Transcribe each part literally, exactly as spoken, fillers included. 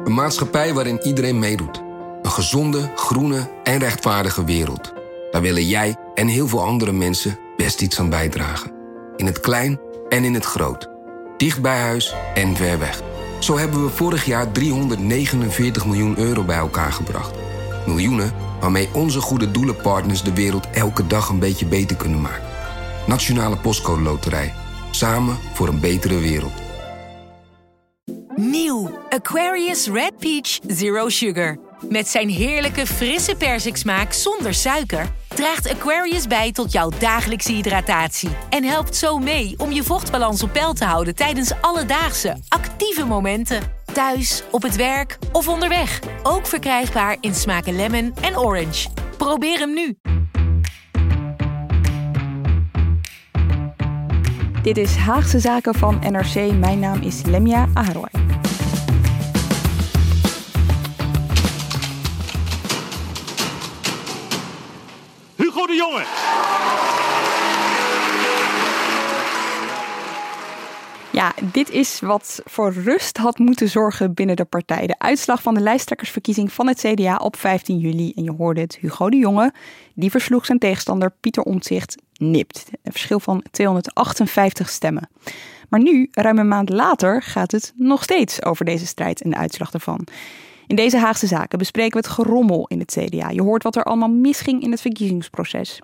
Een maatschappij waarin iedereen meedoet. Een gezonde, groene en rechtvaardige wereld. Daar willen jij en heel veel andere mensen best iets aan bijdragen. In het klein en in het groot. Dicht bij huis en ver weg. Zo hebben we vorig jaar driehonderdnegenenveertig miljoen euro bij elkaar gebracht. Miljoenen waarmee onze goede doelenpartners de wereld elke dag een beetje beter kunnen maken. Nationale Postcode Loterij. Samen voor een betere wereld. Nieuw Aquarius Red Peach Zero Sugar. Met zijn heerlijke frisse persiksmaak zonder suiker draagt Aquarius bij tot jouw dagelijkse hydratatie. En helpt zo mee om je vochtbalans op peil te houden tijdens alledaagse, actieve momenten. Thuis, op het werk of onderweg. Ook verkrijgbaar in smaken lemon en orange. Probeer hem nu. Dit is Haagse Zaken van N R C. Mijn naam is Lemia Aharoy. Hugo de Jonge. Ja, dit is wat voor rust had moeten zorgen binnen de partij. De uitslag van de lijsttrekkersverkiezing van het C D A op vijftien juli. En je hoorde het, Hugo de Jonge, die versloeg zijn tegenstander Pieter Omtzigt nipt. Een verschil van tweehonderdachtenvijftig stemmen. Maar nu, ruim een maand later, gaat het nog steeds over deze strijd en de uitslag ervan. In deze Haagse Zaken bespreken we het gerommel in het C D A. Je hoort wat er allemaal misging in het verkiezingsproces.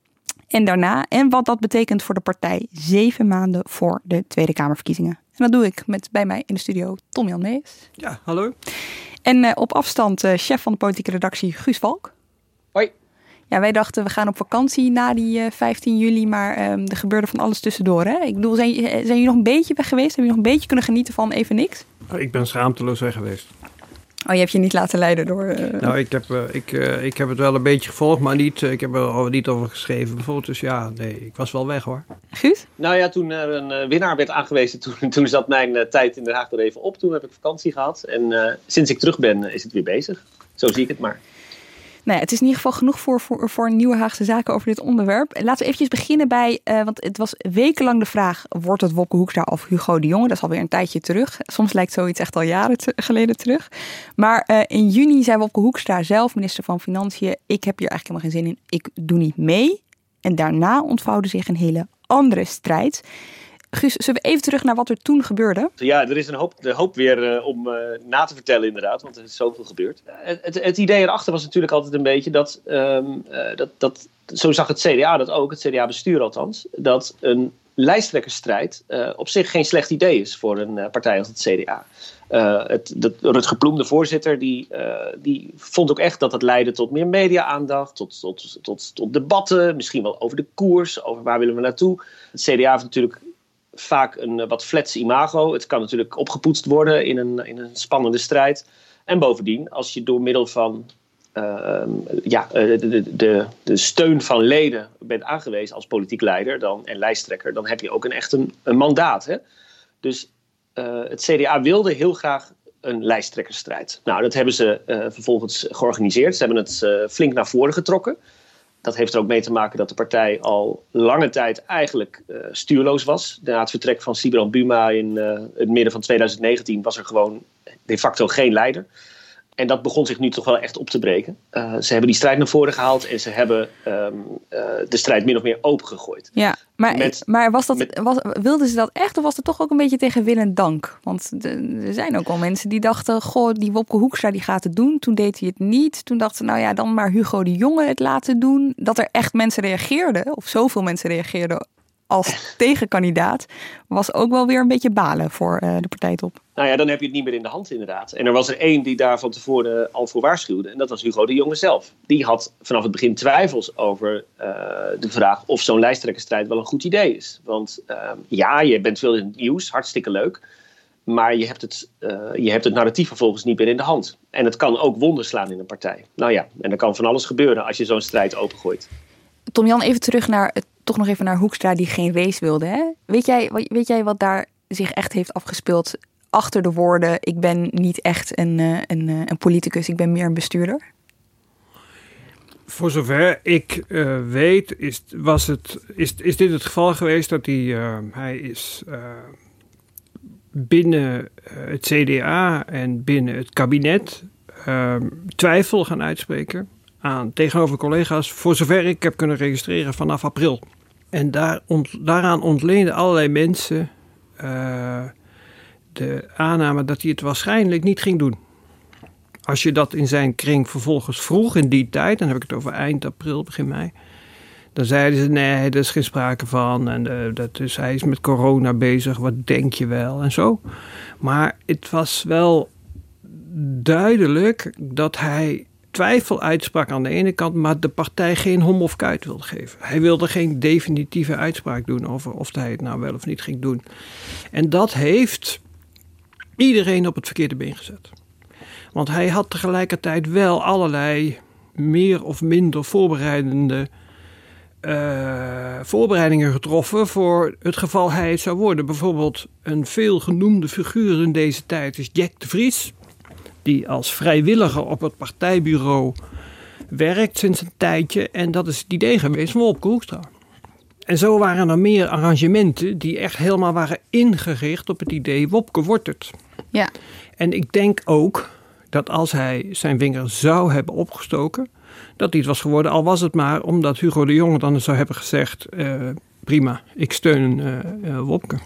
En daarna, en wat dat betekent voor de partij zeven maanden voor de Tweede Kamerverkiezingen. En dat doe ik met bij mij in de studio Tom-Jan Mees. Ja, hallo. En uh, op afstand uh, chef van de politieke redactie Guus Valk. Hoi. Ja, wij dachten we gaan op vakantie na die uh, vijftien juli, maar um, er gebeurde van alles tussendoor. Hè? Ik bedoel, zijn, zijn jullie nog een beetje weg geweest? Hebben jullie nog een beetje kunnen genieten van even niks? Ik ben schaamteloos weg geweest. Oh, je hebt je niet laten leiden door... Uh... Nou, ik heb, uh, ik, uh, ik heb het wel een beetje gevolgd, maar niet, uh, ik heb er niet over geschreven bijvoorbeeld. Dus ja, nee, ik was wel weg hoor. Guus? Nou ja, toen er een uh, winnaar werd aangewezen, toen, toen zat mijn uh, tijd in Den Haag er even op. Toen heb ik vakantie gehad en uh, sinds ik terug ben uh, is het weer bezig. Zo zie ik het maar. Nou ja, het is in ieder geval genoeg voor, voor, voor een nieuwe Haagse Zaken over dit onderwerp. Laten we eventjes beginnen bij, uh, want het was wekenlang de vraag, wordt het Wopke Hoekstra of Hugo de Jonge? Dat is alweer een tijdje terug. Soms lijkt zoiets echt al jaren te, geleden terug. Maar uh, in juni zei Wopke Hoekstra zelf, minister van Financiën, ik heb hier eigenlijk helemaal geen zin in, ik doe niet mee. En daarna ontvouwde zich een hele andere strijd. Guus, zullen we even terug naar wat er toen gebeurde? Ja, er is een hoop, de hoop weer uh, om uh, na te vertellen inderdaad, want er is zoveel gebeurd. Uh, het, het idee erachter was natuurlijk altijd een beetje dat, um, uh, dat, dat, zo zag het C D A dat ook, het C D A-bestuur althans, dat een lijsttrekkersstrijd uh, op zich geen slecht idee is voor een uh, partij als het C D A. Uh, het, dat, Rutger Ploem, de voorzitter, die, uh, die vond ook echt dat het leidde tot meer media-aandacht, tot, tot, tot, tot debatten, misschien wel over de koers, over waar willen we naartoe. Het C D A heeft natuurlijk vaak een wat flats imago. Het kan natuurlijk opgepoetst worden in een, in een spannende strijd. En bovendien, als je door middel van uh, ja, de, de, de, de steun van leden bent aangewezen als politiek leider dan, en lijsttrekker, dan heb je ook een, echt een, een mandaat. Hè? Dus uh, het C D A wilde heel graag een lijsttrekkersstrijd. Nou, dat hebben ze uh, vervolgens georganiseerd. Ze hebben het uh, flink naar voren getrokken. Dat heeft er ook mee te maken dat de partij al lange tijd eigenlijk uh, stuurloos was. Na het vertrek van Sibrand Buma in uh, het midden van twintig negentien was er gewoon de facto geen leider. En dat begon zich nu toch wel echt op te breken. Uh, ze hebben die strijd naar voren gehaald en ze hebben um, uh, de strijd min of meer opengegooid. Ja, maar, met, maar was dat, met, was, wilden ze dat echt of was het toch ook een beetje tegen wil en dank? Want de, er zijn ook wel mensen die dachten, goh, die Wopke Hoekstra die gaat het doen. Toen deed hij het niet. Toen dachten ze, nou ja, dan maar Hugo de Jonge het laten doen. Dat er echt mensen reageerden, of zoveel mensen reageerden als tegenkandidaat, was ook wel weer een beetje balen voor uh, de partijtop. Nou ja, dan heb je het niet meer in de hand inderdaad. En er was er één die daar van tevoren al voor waarschuwde. En dat was Hugo de Jonge zelf. Die had vanaf het begin twijfels over uh, de vraag of zo'n lijsttrekkersstrijd wel een goed idee is. Want uh, ja, je bent veel in het nieuws, hartstikke leuk. Maar je hebt, het, uh, je hebt het narratief vervolgens niet meer in de hand. En het kan ook wonden slaan in een partij. Nou ja, en er kan van alles gebeuren als je zo'n strijd opengooit. Tom-Jan, even terug naar, toch nog even naar Hoekstra die geen race wilde. Hè? Weet jij, weet jij wat daar zich echt heeft afgespeeld achter de woorden, ik ben niet echt een, een, een politicus, ik ben meer een bestuurder? Voor zover ik uh, weet, is, was het, is, is dit het geval geweest dat hij, uh, hij is uh, binnen het C D A en binnen het kabinet uh, twijfel gaan uitspreken aan tegenover collega's, voor zover ik heb kunnen registreren vanaf april. En daar ont, daaraan ontleenden allerlei mensen uh, de aanname dat hij het waarschijnlijk niet ging doen. Als je dat in zijn kring vervolgens vroeg in die tijd, dan heb ik het over eind april, begin mei, dan zeiden ze nee, er is geen sprake van en uh, dat is, hij is met corona bezig, wat denk je wel en zo. Maar het was wel duidelijk dat hij twijfel uitsprak aan de ene kant, maar de partij geen hom of kuit wilde geven. Hij wilde geen definitieve uitspraak doen over of hij het nou wel of niet ging doen. En dat heeft iedereen op het verkeerde been gezet. Want hij had tegelijkertijd wel allerlei meer of minder voorbereidende uh, voorbereidingen getroffen voor het geval hij het zou worden. Bijvoorbeeld een veel genoemde figuur in deze tijd is Jack de Vries, die als vrijwilliger op het partijbureau werkt sinds een tijdje. En dat is het idee geweest van Wopke Hoekstra. En zo waren er meer arrangementen die echt helemaal waren ingericht op het idee Wopke wordt het. Ja. En ik denk ook dat als hij zijn vinger zou hebben opgestoken, dat hij het was geworden. Al was het maar omdat Hugo de Jonge dan zou hebben gezegd, uh, prima, ik steun uh, uh, Wopke.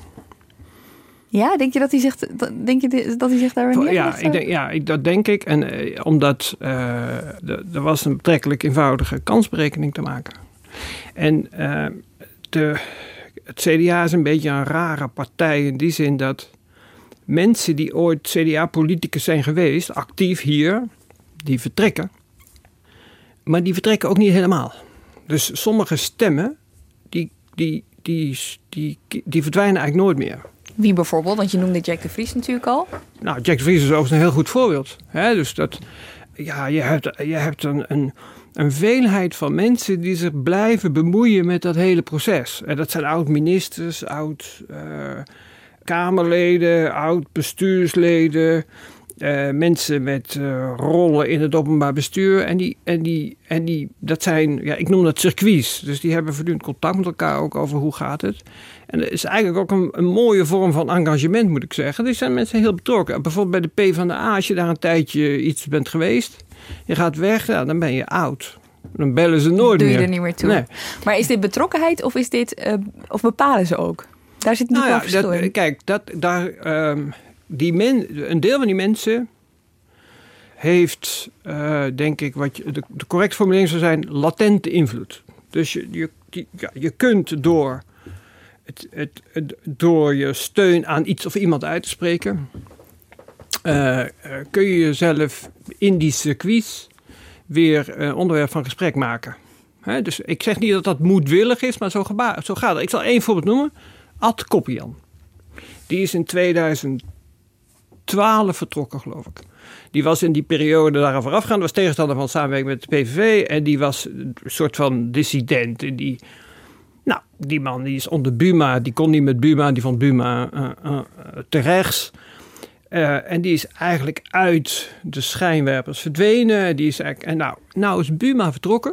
Ja, denk je dat hij zich, denk je dat hij zich daar weer ja, ik denk, ja, ik, dat denk ik. En uh, omdat uh, de, er was een betrekkelijk eenvoudige kansberekening te maken. En uh, de, het C D A is een beetje een rare partij in die zin dat mensen die ooit C D A-politicus zijn geweest, actief hier, die vertrekken. Maar die vertrekken ook niet helemaal. Dus sommige stemmen, die, die, die, die, die, die verdwijnen eigenlijk nooit meer. Wie bijvoorbeeld? Want je noemde Jack de Vries natuurlijk al. Nou, Jack de Vries is overigens een heel goed voorbeeld. Hè? Dus dat, ja, je hebt, je hebt een, een, een veelheid van mensen die zich blijven bemoeien met dat hele proces. En dat zijn oud-ministers, oud-Kamerleden, uh, oud-bestuursleden, uh, mensen met uh, rollen in het openbaar bestuur. En, die, en, die, en die, dat zijn, ja, ik noem dat circuits. Dus die hebben voortdurend contact met elkaar ook over hoe gaat het. En dat is eigenlijk ook een, een mooie vorm van engagement, moet ik zeggen. Die zijn mensen heel betrokken. Bijvoorbeeld bij de PvdA, als je daar een tijdje iets bent geweest, je gaat weg, ja, dan ben je oud. Dan bellen ze nooit Doe je meer. er niet meer toe. Nee. Maar is dit betrokkenheid of is dit, uh, of bepalen ze ook? Daar zit niet nou wel ja, verschil dat, in. Kijk, dat, daar, um, die men, een deel van die mensen heeft, uh, denk ik, wat je, de, de correcte formulering zou zijn, latente invloed. Dus je, je, die, ja, je kunt door Het, het, het, door je steun aan iets of iemand uit te spreken, uh, uh, kun je jezelf in die circuits weer uh, onderwerp van gesprek maken. He, dus ik zeg niet dat dat moedwillig is, maar zo, geba- zo gaat het. Ik zal één voorbeeld noemen. Ad Koppian. Die is in tweeduizend twaalf vertrokken, geloof ik. Die was in die periode daar voorafgaand, was tegenstander van samenwerking met de P V V en die was een soort van dissident in die. Nou, die man die is onder Buma, die kon niet met Buma, die vond Buma uh, uh, te rechts. Uh, en die is eigenlijk uit de schijnwerpers verdwenen. Die is eigenlijk, en nou, nou is Buma vertrokken.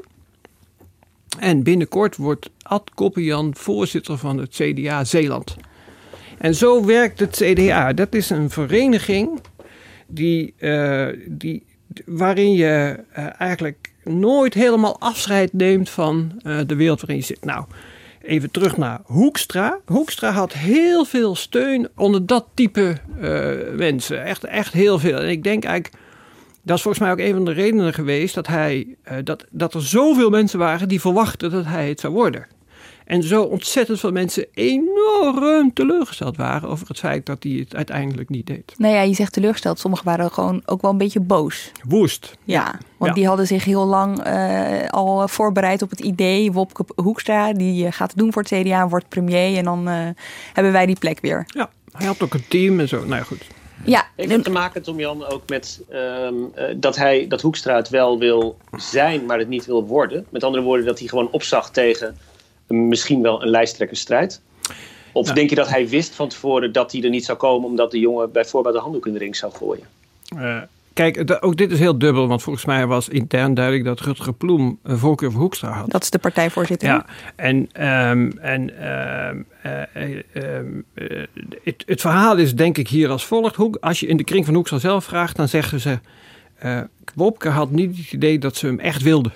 En binnenkort wordt Ad Koppian voorzitter van het C D A Zeeland. En zo werkt het C D A. Dat is een vereniging die, uh, die, waarin je uh, eigenlijk nooit helemaal afscheid neemt van uh, de wereld waarin je zit. Nou, even terug naar Hoekstra. Hoekstra had heel veel steun onder dat type uh, mensen. Echt, echt heel veel. En ik denk eigenlijk, dat is volgens mij ook een van de redenen geweest dat, hij, uh, dat, dat er zoveel mensen waren die verwachten dat hij het zou worden. En zo ontzettend veel mensen enorm teleurgesteld waren over het feit dat hij het uiteindelijk niet deed. Nou ja, je zegt teleurgesteld. Sommigen waren gewoon ook wel een beetje boos. Woest. Ja, want ja. die hadden zich heel lang uh, al voorbereid op het idee. Wopke Hoekstra, die uh, gaat het doen voor het C D A, wordt premier en dan uh, hebben wij die plek weer. Ja, hij had ook een team en zo. Nou ja, goed. Ja, heeft het te maken, Tom Jan, ook met um, uh, dat, hij, dat Hoekstra het wel wil zijn, maar het niet wil worden? Met andere woorden, dat hij gewoon opzag tegen misschien wel een lijsttrekkersstrijd? Of nou, denk je dat hij wist van tevoren dat hij er niet zou komen omdat de jongen bij voorbaat de handdoek in de ring zou gooien? Uh, kijk, dat, ook dit is heel dubbel. Want volgens mij was intern duidelijk dat Rutger Ploem een voorkeur voor Hoekstra had. Dat is de partijvoorzitter. Ja, en, um, en um, uh, um, uh, het, het verhaal is denk ik hier als volgt. Hoe, als je in de kring van Hoekstra zelf vraagt, dan zeggen ze... Uh, Wopke had niet het idee dat ze hem echt wilden.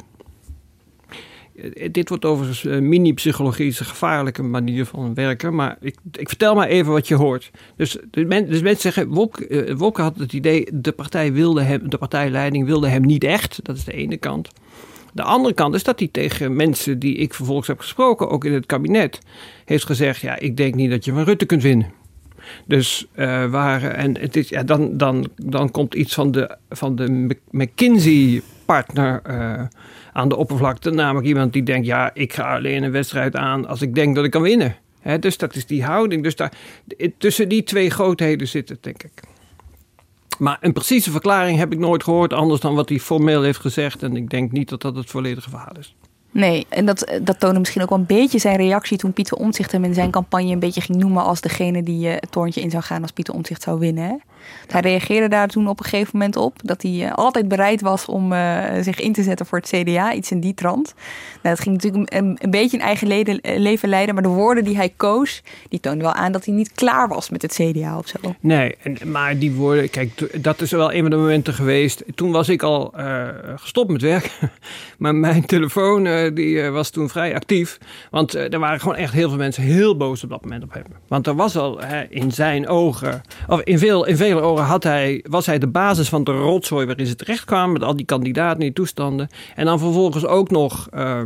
Dit wordt overigens uh, mini-psychologie, is een gevaarlijke manier van werken. Maar ik, ik vertel maar even wat je hoort. Dus, de men, dus mensen zeggen, Wopke, uh, Wopke had het idee, de partij wilde hem, de partijleiding wilde hem niet echt. Dat is de ene kant. De andere kant is dat hij tegen mensen die ik vervolgens heb gesproken, ook in het kabinet, heeft gezegd, ja, ik denk niet dat je van Rutte kunt winnen. Dus uh, waar, en het is, ja, dan, dan, dan komt iets van de, van de McKinsey-partner uh, aan de oppervlakte. Namelijk iemand die denkt, ja, ik ga alleen een wedstrijd aan als ik denk dat ik kan winnen. He, dus dat is die houding. Dus daar, tussen die twee grootheden zit het, denk ik. Maar een precieze verklaring heb ik nooit gehoord, anders dan wat hij formeel heeft gezegd. En ik denk niet dat dat het volledige verhaal is. Nee, en dat, dat toonde misschien ook wel een beetje zijn reactie toen Pieter Omtzigt hem in zijn campagne een beetje ging noemen als degene die uh, het torentje in zou gaan als Pieter Omtzigt zou winnen. Hè? Hij reageerde daar toen op een gegeven moment op dat hij uh, altijd bereid was om uh, zich in te zetten voor het C D A, iets in die trant. Nou, dat ging natuurlijk een, een beetje een eigen leden, leven leiden, maar de woorden die hij koos, die toonden wel aan dat hij niet klaar was met het C D A of zo. Nee, en, maar die woorden, kijk, dat is wel een van de momenten geweest. Toen was ik al uh, gestopt met werk, maar mijn telefoon uh, die uh, was toen vrij actief, want uh, er waren gewoon echt heel veel mensen heel boos op dat moment op hem. Want er was al hè, in zijn ogen, of in veel, in vele ogen had hij, was hij de basis van de rotzooi waarin ze terecht kwamen met al die kandidaten in die toestanden. En dan vervolgens ook nog uh,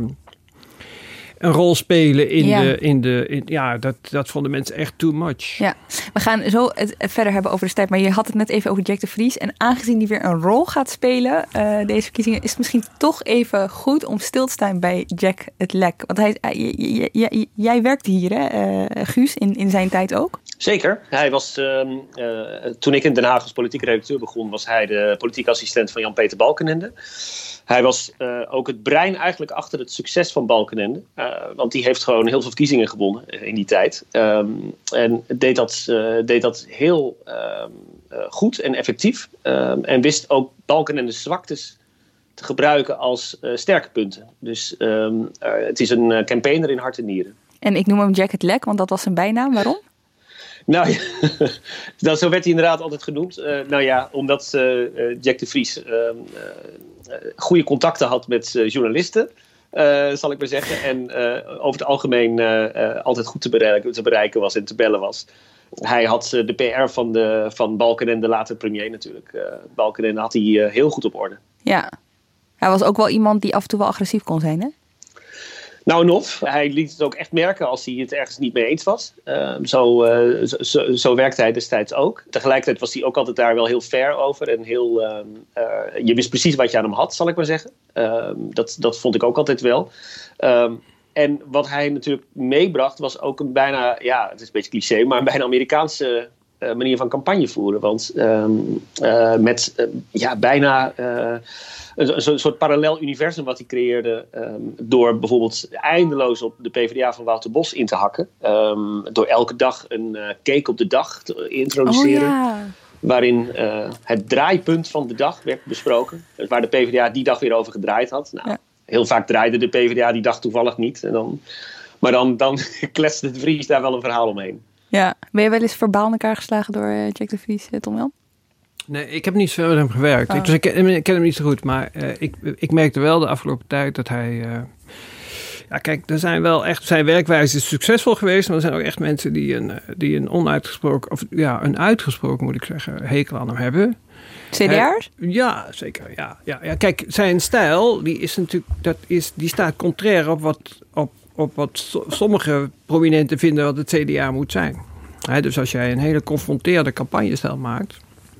een rol spelen in ja. de... In de in, ja, dat, dat vonden mensen echt too much. Ja, we gaan zo het verder hebben over de strijd. Maar je had het net even over Jack de Vries. En aangezien die weer een rol gaat spelen, uh, deze verkiezingen, is het misschien toch even goed om stil te staan bij Jack het Lek. Want hij, uh, j- j- j- jij werkte hier, hè, uh, Guus, in, in zijn tijd ook? Zeker. Hij was, uh, uh, toen ik in Den Haag als politiek redacteur begon, was hij de politiek assistent van Jan-Peter Balkenende. Hij was uh, ook het brein eigenlijk achter het succes van Balkenende. Uh, want die heeft gewoon heel veel verkiezingen gewonnen in die tijd. Um, en deed dat, uh, deed dat heel uh, uh, goed en effectief. Um, en wist ook Balkenende's zwaktes te gebruiken als uh, sterke punten. Dus um, uh, het is een uh, campaigner in hart en nieren. En ik noem hem Jack het Lek, want dat was zijn bijnaam. Waarom? Nou ja, dat, zo werd hij inderdaad altijd genoemd. Uh, nou ja, omdat uh, Jack de Vries uh, uh, goede contacten had met uh, journalisten, uh, zal ik maar zeggen. En uh, over het algemeen uh, uh, altijd goed te bereiken, te bereiken was en te bellen was. Hij had uh, de P R van, de, van Balkenende, later premier natuurlijk. Uh, Balkenende had hij uh, heel goed op orde. Ja, hij was ook wel iemand die af en toe wel agressief kon zijn, hè? Nou en of. Hij liet het ook echt merken als hij het ergens niet mee eens was. Uh, zo, uh, zo, zo, zo werkte hij destijds ook. Tegelijkertijd was hij ook altijd daar wel heel fair over. En heel, uh, uh, je wist precies wat je aan hem had, zal ik maar zeggen. Uh, dat, dat vond ik ook altijd wel. Uh, en wat hij natuurlijk meebracht was ook een bijna, ja, het is een beetje cliché, maar een bijna Amerikaanse uh, manier van campagne voeren. Want uh, uh, met uh, ja, bijna... Uh, Een, een soort parallel universum wat hij creëerde um, door bijvoorbeeld eindeloos op de P v d A van Wouter Bos in te hakken. Um, door elke dag een uh, cake op de dag te introduceren. Oh, ja. Waarin uh, het draaipunt van de dag werd besproken. Waar de P v d A die dag weer over gedraaid had. Nou, ja. Heel vaak draaide de P v d A die dag toevallig niet. En dan, maar dan, dan kletste de Vries daar wel een verhaal omheen. Ja. Ben je wel eens verbaal in elkaar geslagen door uh, Jack de Vries, Tom Jan? Nee, ik heb niet zoveel met hem gewerkt. Oh. Ik, dus ik, ken, ik ken hem niet zo goed. Maar uh, ik, ik merkte wel de afgelopen tijd dat hij... Uh, ja, kijk, er zijn wel echt... Zijn werkwijze is succesvol geweest. Maar er zijn ook echt mensen die een, die een onuitgesproken... Of ja, een uitgesproken, moet ik zeggen, hekel aan hem hebben. C D A'ers? Uh, ja, zeker. Ja, ja, ja. Kijk, zijn stijl, die is natuurlijk... Dat is, die staat contrair op wat, op, op wat sommige prominenten vinden wat het C D A moet zijn. He, dus als jij een hele confronterende campagnestijl maakt...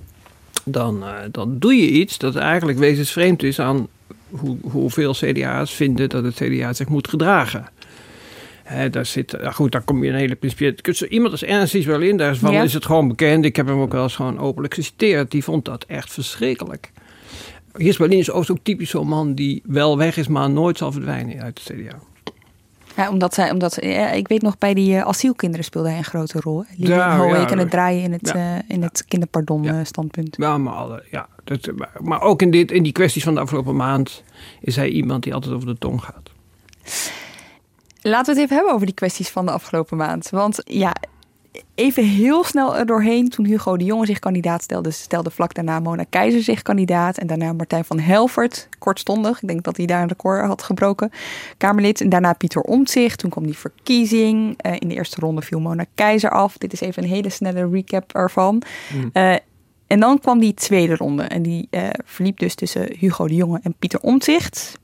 Dan, uh, dan doe je iets dat eigenlijk wezensvreemd is aan hoe, hoeveel C D A's vinden dat het C D A zich moet gedragen. He, daar zit, uh, goed, daar kom je een hele principiële... Iemand als Ernst Isberlin, daarvan ja. is het gewoon bekend. Ik heb hem ook wel eens gewoon openlijk geciteerd. Die vond dat echt verschrikkelijk. Isberlin is ook typisch zo'n man die wel weg is, maar nooit zal verdwijnen uit het C D A. Ja, omdat zij, omdat ja, ik weet nog, bij die uh, asielkinderen speelde hij een grote rol. Lili Ja, Hoek ja, en het draaien in het, ja, uh, in het kinderpardon ja. standpunt. Ja, maar, alle, ja dat, maar, maar ook in, dit, in die kwesties van de afgelopen maand is hij iemand die altijd over de tong gaat. Laten we het even hebben over die kwesties van de afgelopen maand. Want ja, even heel snel er doorheen. Toen Hugo de Jonge zich kandidaat stelde, stelde vlak daarna Mona Keizer zich kandidaat. En daarna Martijn van Helvert, kortstondig. Ik denk dat hij daar een record had gebroken. Kamerlid. En daarna Pieter Omtzigt. Toen kwam die verkiezing. Uh, in de eerste ronde viel Mona Keizer af. Dit is even een hele snelle recap ervan. Mm. Uh, en dan kwam die tweede ronde. En die uh, verliep dus tussen Hugo de Jonge en Pieter Omtzigt.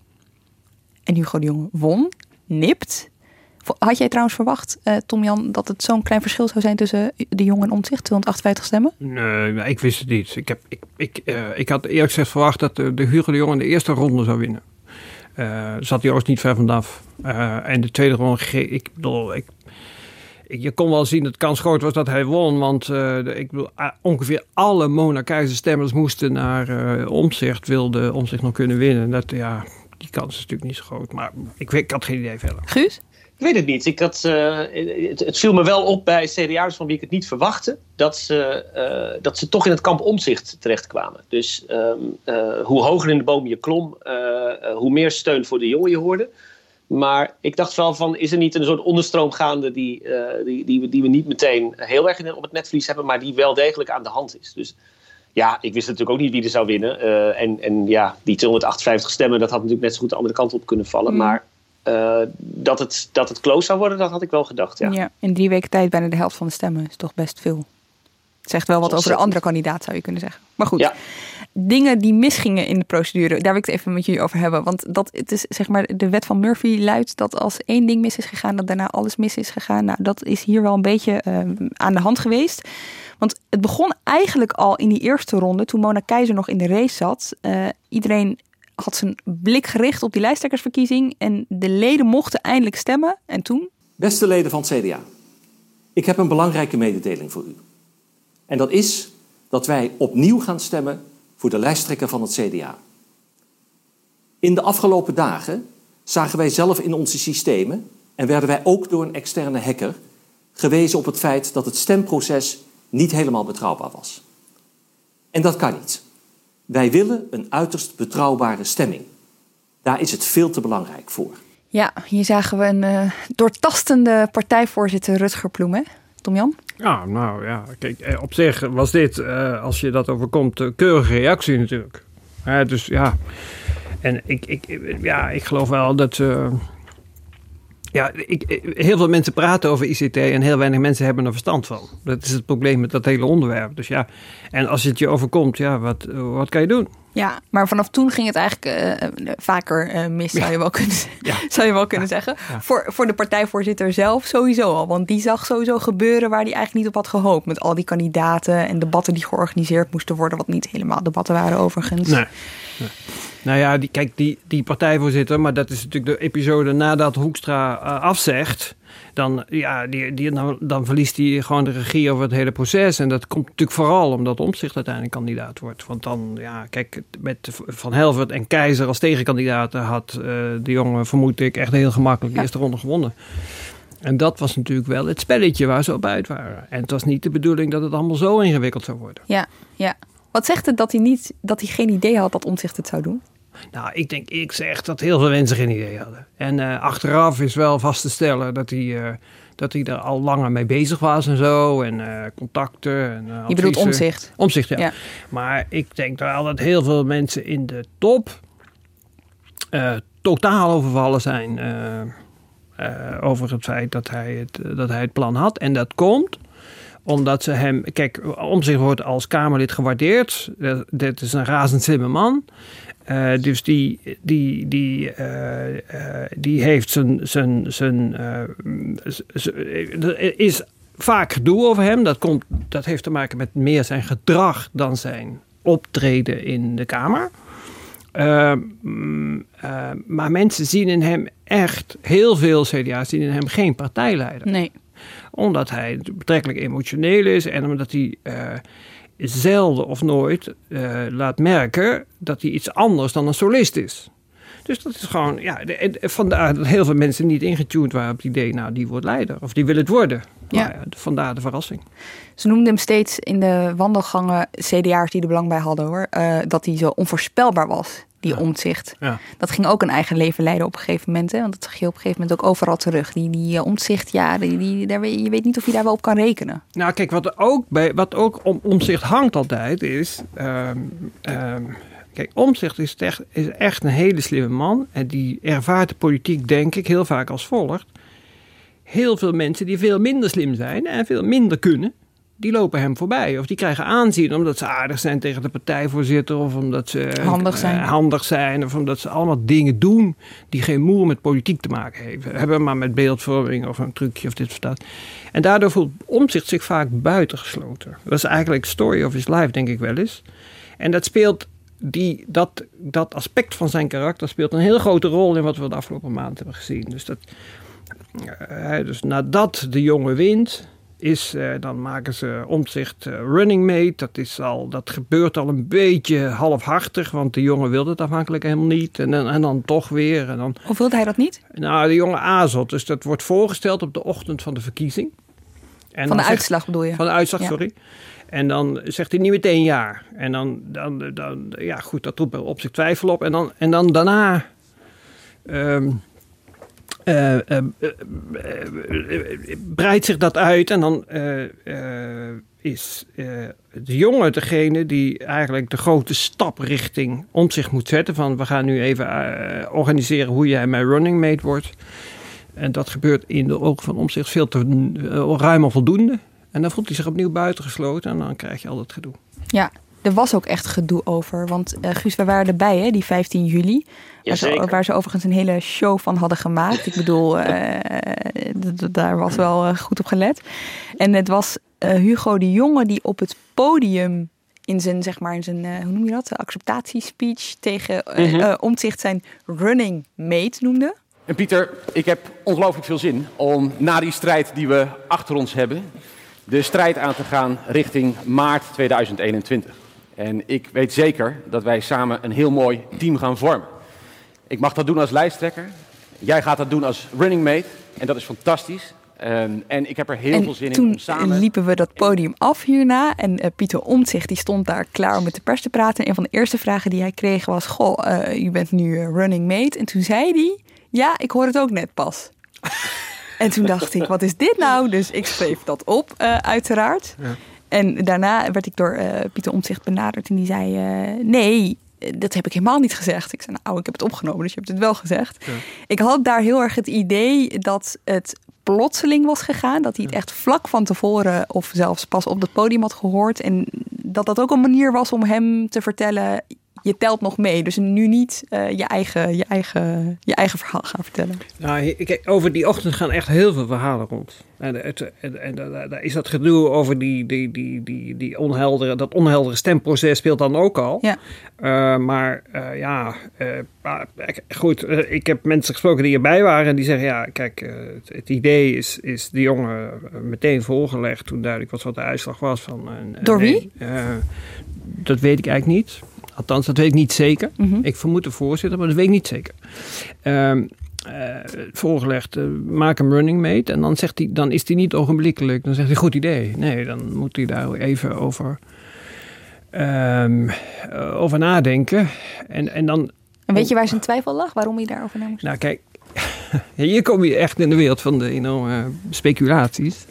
En Hugo de Jonge won. Nipt. Had jij trouwens verwacht, uh, Tom-Jan, dat het zo'n klein verschil zou zijn tussen de Jonge en Omtzigt, tweehonderdachtenvijftig stemmen? Nee, ik wist het niet. Ik, heb, ik, ik, uh, ik had eerlijk gezegd verwacht dat de, de Hugo de Jonge in de eerste ronde zou winnen. Uh, zat hij ook niet ver vanaf. Uh, en de tweede ronde, ik bedoel, ik, ik, je kon wel zien dat de kans groot was dat hij won. Want uh, de, ik bedoel, uh, ongeveer alle Mona Keizer stemmers moesten naar uh, Omtzigt, wilde Omtzigt nog kunnen winnen. Dat, ja, die kans is natuurlijk niet zo groot. Maar ik, ik had geen idee verder. Guus? Ik weet het niet. Ik had, uh, het, het viel me wel op bij C D A'ers van wie ik het niet verwachtte. Dat ze, uh, dat ze toch in het kamp Omtzigt terechtkwamen. Dus um, uh, hoe hoger in de boom je klom, uh, uh, hoe meer steun voor de jongen je hoorde. Maar ik dacht wel van, is er niet een soort onderstroom gaande die, uh, die, die, we, die we niet meteen heel erg in, op het netvlies hebben, maar die wel degelijk aan de hand is. Dus ja, ik wist natuurlijk ook niet wie er zou winnen. Uh, en, en ja, die tweehonderdachtenvijftig stemmen, dat had natuurlijk net zo goed de andere kant op kunnen vallen. Mm. Maar Uh, dat, het, dat het close zou worden, dat had ik wel gedacht, ja. ja. In drie weken tijd bijna de helft van de stemmen is toch best veel. Het zegt wel wat over de andere kandidaat, zou je kunnen zeggen. Maar goed, ja. Dingen die misgingen in de procedure, daar wil ik het even met jullie over hebben. Want dat, het is, zeg maar, de wet van Murphy luidt dat als één ding mis is gegaan, dat daarna alles mis is gegaan. Nou, dat is hier wel een beetje uh, aan de hand geweest. Want het begon eigenlijk al in die eerste ronde, toen Mona Keizer nog in de race zat. Uh, iedereen had zijn blik gericht op die lijsttrekkersverkiezing en de leden mochten eindelijk stemmen. En toen? Beste leden van het C D A, ik heb een belangrijke mededeling voor u. En dat is dat wij opnieuw gaan stemmen voor de lijsttrekker van het C D A. In de afgelopen dagen zagen wij zelf in onze systemen en werden wij ook door een externe hacker gewezen op het feit dat het stemproces niet helemaal betrouwbaar was. En dat kan niet. Wij willen een uiterst betrouwbare stemming. Daar is het veel te belangrijk voor. Ja, hier zagen we een uh, doortastende partijvoorzitter Rutger Ploem, hè? Tom-Jan? Ja, nou ja, kijk, op zich was dit, uh, als je dat overkomt, een keurige reactie natuurlijk. Uh, dus ja, en ik, ik, ja, ik geloof wel dat... Uh, Ja, ik, heel veel mensen praten over I C T en heel weinig mensen hebben er verstand van. Dat is het probleem met dat hele onderwerp. Dus ja, en als het je overkomt, ja, wat, wat kan je doen? Ja, maar vanaf toen ging het eigenlijk uh, vaker uh, mis, zou je wel kunnen, ja. zou je wel kunnen ja. zeggen. Ja. Voor, voor de partijvoorzitter zelf sowieso al. Want die zag sowieso gebeuren waar hij eigenlijk niet op had gehoopt. Met al die kandidaten en debatten die georganiseerd moesten worden. Wat niet helemaal debatten waren overigens. Nee, nee. Nou ja, die, kijk, die, die partijvoorzitter, maar dat is natuurlijk de episode nadat Hoekstra uh, afzegt. Dan, ja, die, die, dan, dan verliest hij gewoon de regie over het hele proces. En dat komt natuurlijk vooral omdat Omtzigt uiteindelijk kandidaat wordt. Want dan, ja, kijk, met Van Helvert en Keizer als tegenkandidaten had uh, de jongen, vermoed ik, echt heel gemakkelijk de eerste ronde gewonnen. En dat was natuurlijk wel het spelletje waar ze op uit waren. En het was niet de bedoeling dat het allemaal zo ingewikkeld zou worden. Ja, ja. Wat zegt het dat hij, niet, dat hij geen idee had dat Omtzigt het zou doen? Nou, ik denk, ik zeg dat heel veel mensen geen idee hadden. En uh, achteraf is wel vast te stellen dat hij, uh, dat hij er al langer mee bezig was en zo. En uh, contacten. En, uh, je bedoelt Omtzigt? Omtzigt, ja. ja. Maar ik denk wel dat heel veel mensen in de top uh, totaal overvallen zijn uh, uh, over het feit dat hij het, dat hij het plan had. En dat komt omdat ze hem... Kijk, Omtzigt wordt als Kamerlid gewaardeerd. Uh, dit is een razend slimme man. Uh, dus die, die, die, uh, uh, die heeft zijn... zijn, zijn uh, er is vaak gedoe over hem. Dat, komt, dat heeft te maken met meer zijn gedrag dan zijn optreden in de Kamer. Uh, uh, maar mensen zien in hem echt... Heel veel C D A's zien in hem geen partijleider. Nee. Omdat hij betrekkelijk emotioneel is en omdat hij... Uh, zelden of nooit uh, laat merken dat hij iets anders dan een solist is. Dus dat is gewoon, ja, de, de, vandaar dat heel veel mensen niet ingetuned waren op het idee, nou, die wordt leider. Of die wil het worden. Ja. Nou, ja, vandaar de verrassing. Ze noemden hem steeds in de wandelgangen, C D A'ers die er belang bij hadden hoor, uh, dat hij zo onvoorspelbaar was, die ja. Omtzigt. Ja. Dat ging ook een eigen leven leiden op een gegeven moment. Hè? Want dat zag je op een gegeven moment ook overal terug. Die, die uh, Omtzigt, ja, die, die, daar, je weet niet of je daar wel op kan rekenen. Nou kijk, wat ook, bij, wat ook om Omtzigt hangt altijd is... Um, um, Kijk, Omtzigt is echt, is echt een hele slimme man. En die ervaart de politiek, denk ik, heel vaak als volgt. Heel veel mensen die veel minder slim zijn en veel minder kunnen, die lopen hem voorbij. Of die krijgen aanzien omdat ze aardig zijn tegen de partijvoorzitter. Of omdat ze handig zijn. Uh, handig zijn. Of omdat ze allemaal dingen doen die geen moer met politiek te maken hebben. Hebben maar met beeldvorming of een trucje of dit of dat. En daardoor voelt Omtzigt zich vaak buitengesloten. Dat is eigenlijk story of his life, denk ik wel eens. En dat speelt... Die, dat, dat aspect van zijn karakter speelt een heel grote rol in wat we de afgelopen maand hebben gezien. Dus, dat, uh, dus nadat de jongen wint, is, uh, dan maken ze Omtzigt uh, running mate. Dat, is al, dat gebeurt al een beetje halfhartig, want de jongen wilde het afhankelijk helemaal niet. En, en, en dan toch weer. En dan, of wilde hij dat niet? Nou, de jongen aarzelt. Dus dat wordt voorgesteld op de ochtend van de verkiezing. En van de uitslag zegt, bedoel je? Van de uitslag, ja. sorry. En dan zegt hij niet meteen ja. En dan, dan, dan ja goed, dat roept op zich twijfel op. En dan, en dan daarna um, uh, uh, uh, uh, breidt zich dat uit. En dan uh, uh, is uh, de jongen degene die eigenlijk de grote stap richting Omtzigt moet zetten. Van we gaan nu even uh, organiseren hoe jij mijn running mate wordt. En dat gebeurt in de ogen van Omtzigt veel te uh, ruim al voldoende. En dan voelt hij zich opnieuw buitengesloten en dan krijg je al dat gedoe. Ja, er was ook echt gedoe over. Want uh, Guus, we waren erbij, hè, die vijftien juli. Waar ze, waar ze overigens een hele show van hadden gemaakt. Ik bedoel, uh, d- d- daar was wel uh, goed op gelet. En het was uh, Hugo de Jonge die op het podium in zijn, zeg maar, in zijn, uh, hoe noem je dat? Acceptatiespeech tegen uh, mm-hmm. uh, Omtzigt zijn running mate noemde. En Pieter, ik heb ongelooflijk veel zin om na die strijd die we achter ons hebben, de strijd aan te gaan richting maart tweeduizend eenentwintig. En ik weet zeker dat wij samen een heel mooi team gaan vormen. Ik mag dat doen als lijsttrekker. Jij gaat dat doen als running mate. En dat is fantastisch. Um, en ik heb er heel en veel zin in om samen... toen liepen we dat podium af hierna. En uh, Pieter Omtzigt die stond daar klaar om met de pers te praten. En een van de eerste vragen die hij kreeg was... Goh, uh, u bent nu uh, running mate. En toen zei hij... Ja, ik hoor het ook net pas. En toen dacht ik, wat is dit nou? Dus ik schreef dat op, uh, uiteraard. Ja. En daarna werd ik door uh, Pieter Omtzigt benaderd. En die zei, uh, nee, dat heb ik helemaal niet gezegd. Ik zei, nou, ik heb het opgenomen, dus je hebt het wel gezegd. Ja. Ik had daar heel erg het idee dat het plotseling was gegaan. Dat hij het echt vlak van tevoren of zelfs pas op het podium had gehoord. En dat dat ook een manier was om hem te vertellen... Je telt nog mee, dus nu niet uh, je, eigen, je, eigen, je eigen verhaal gaan vertellen. Nou, kijk, over die ochtend gaan echt heel veel verhalen rond. En, het, en, en daar is dat gedoe over die, die, die, die, die onheldere, dat onheldere stemproces speelt dan ook al. Ja. Uh, maar uh, ja, uh, goed, uh, ik heb mensen gesproken die erbij waren en die zeggen, ja, kijk, uh, het, het idee is, is de jongen meteen voorgelegd toen duidelijk was wat de uitslag was. Van, uh, Door wie? Uh, dat weet ik eigenlijk niet. Althans, dat weet ik niet zeker. Mm-hmm. Ik vermoed de voorzitter, maar dat weet ik niet zeker. Uh, uh, voorgelegd, uh, maak hem running mate. En dan, zegt hij, dan is hij niet ogenblikkelijk. Dan zegt hij, goed idee. Nee, dan moet hij daar even over, um, uh, over nadenken. En, en, dan, en weet je waar zijn twijfel lag? Waarom hij daarover na moest? Nou kijk, hier kom je echt in de wereld van de enorme speculaties.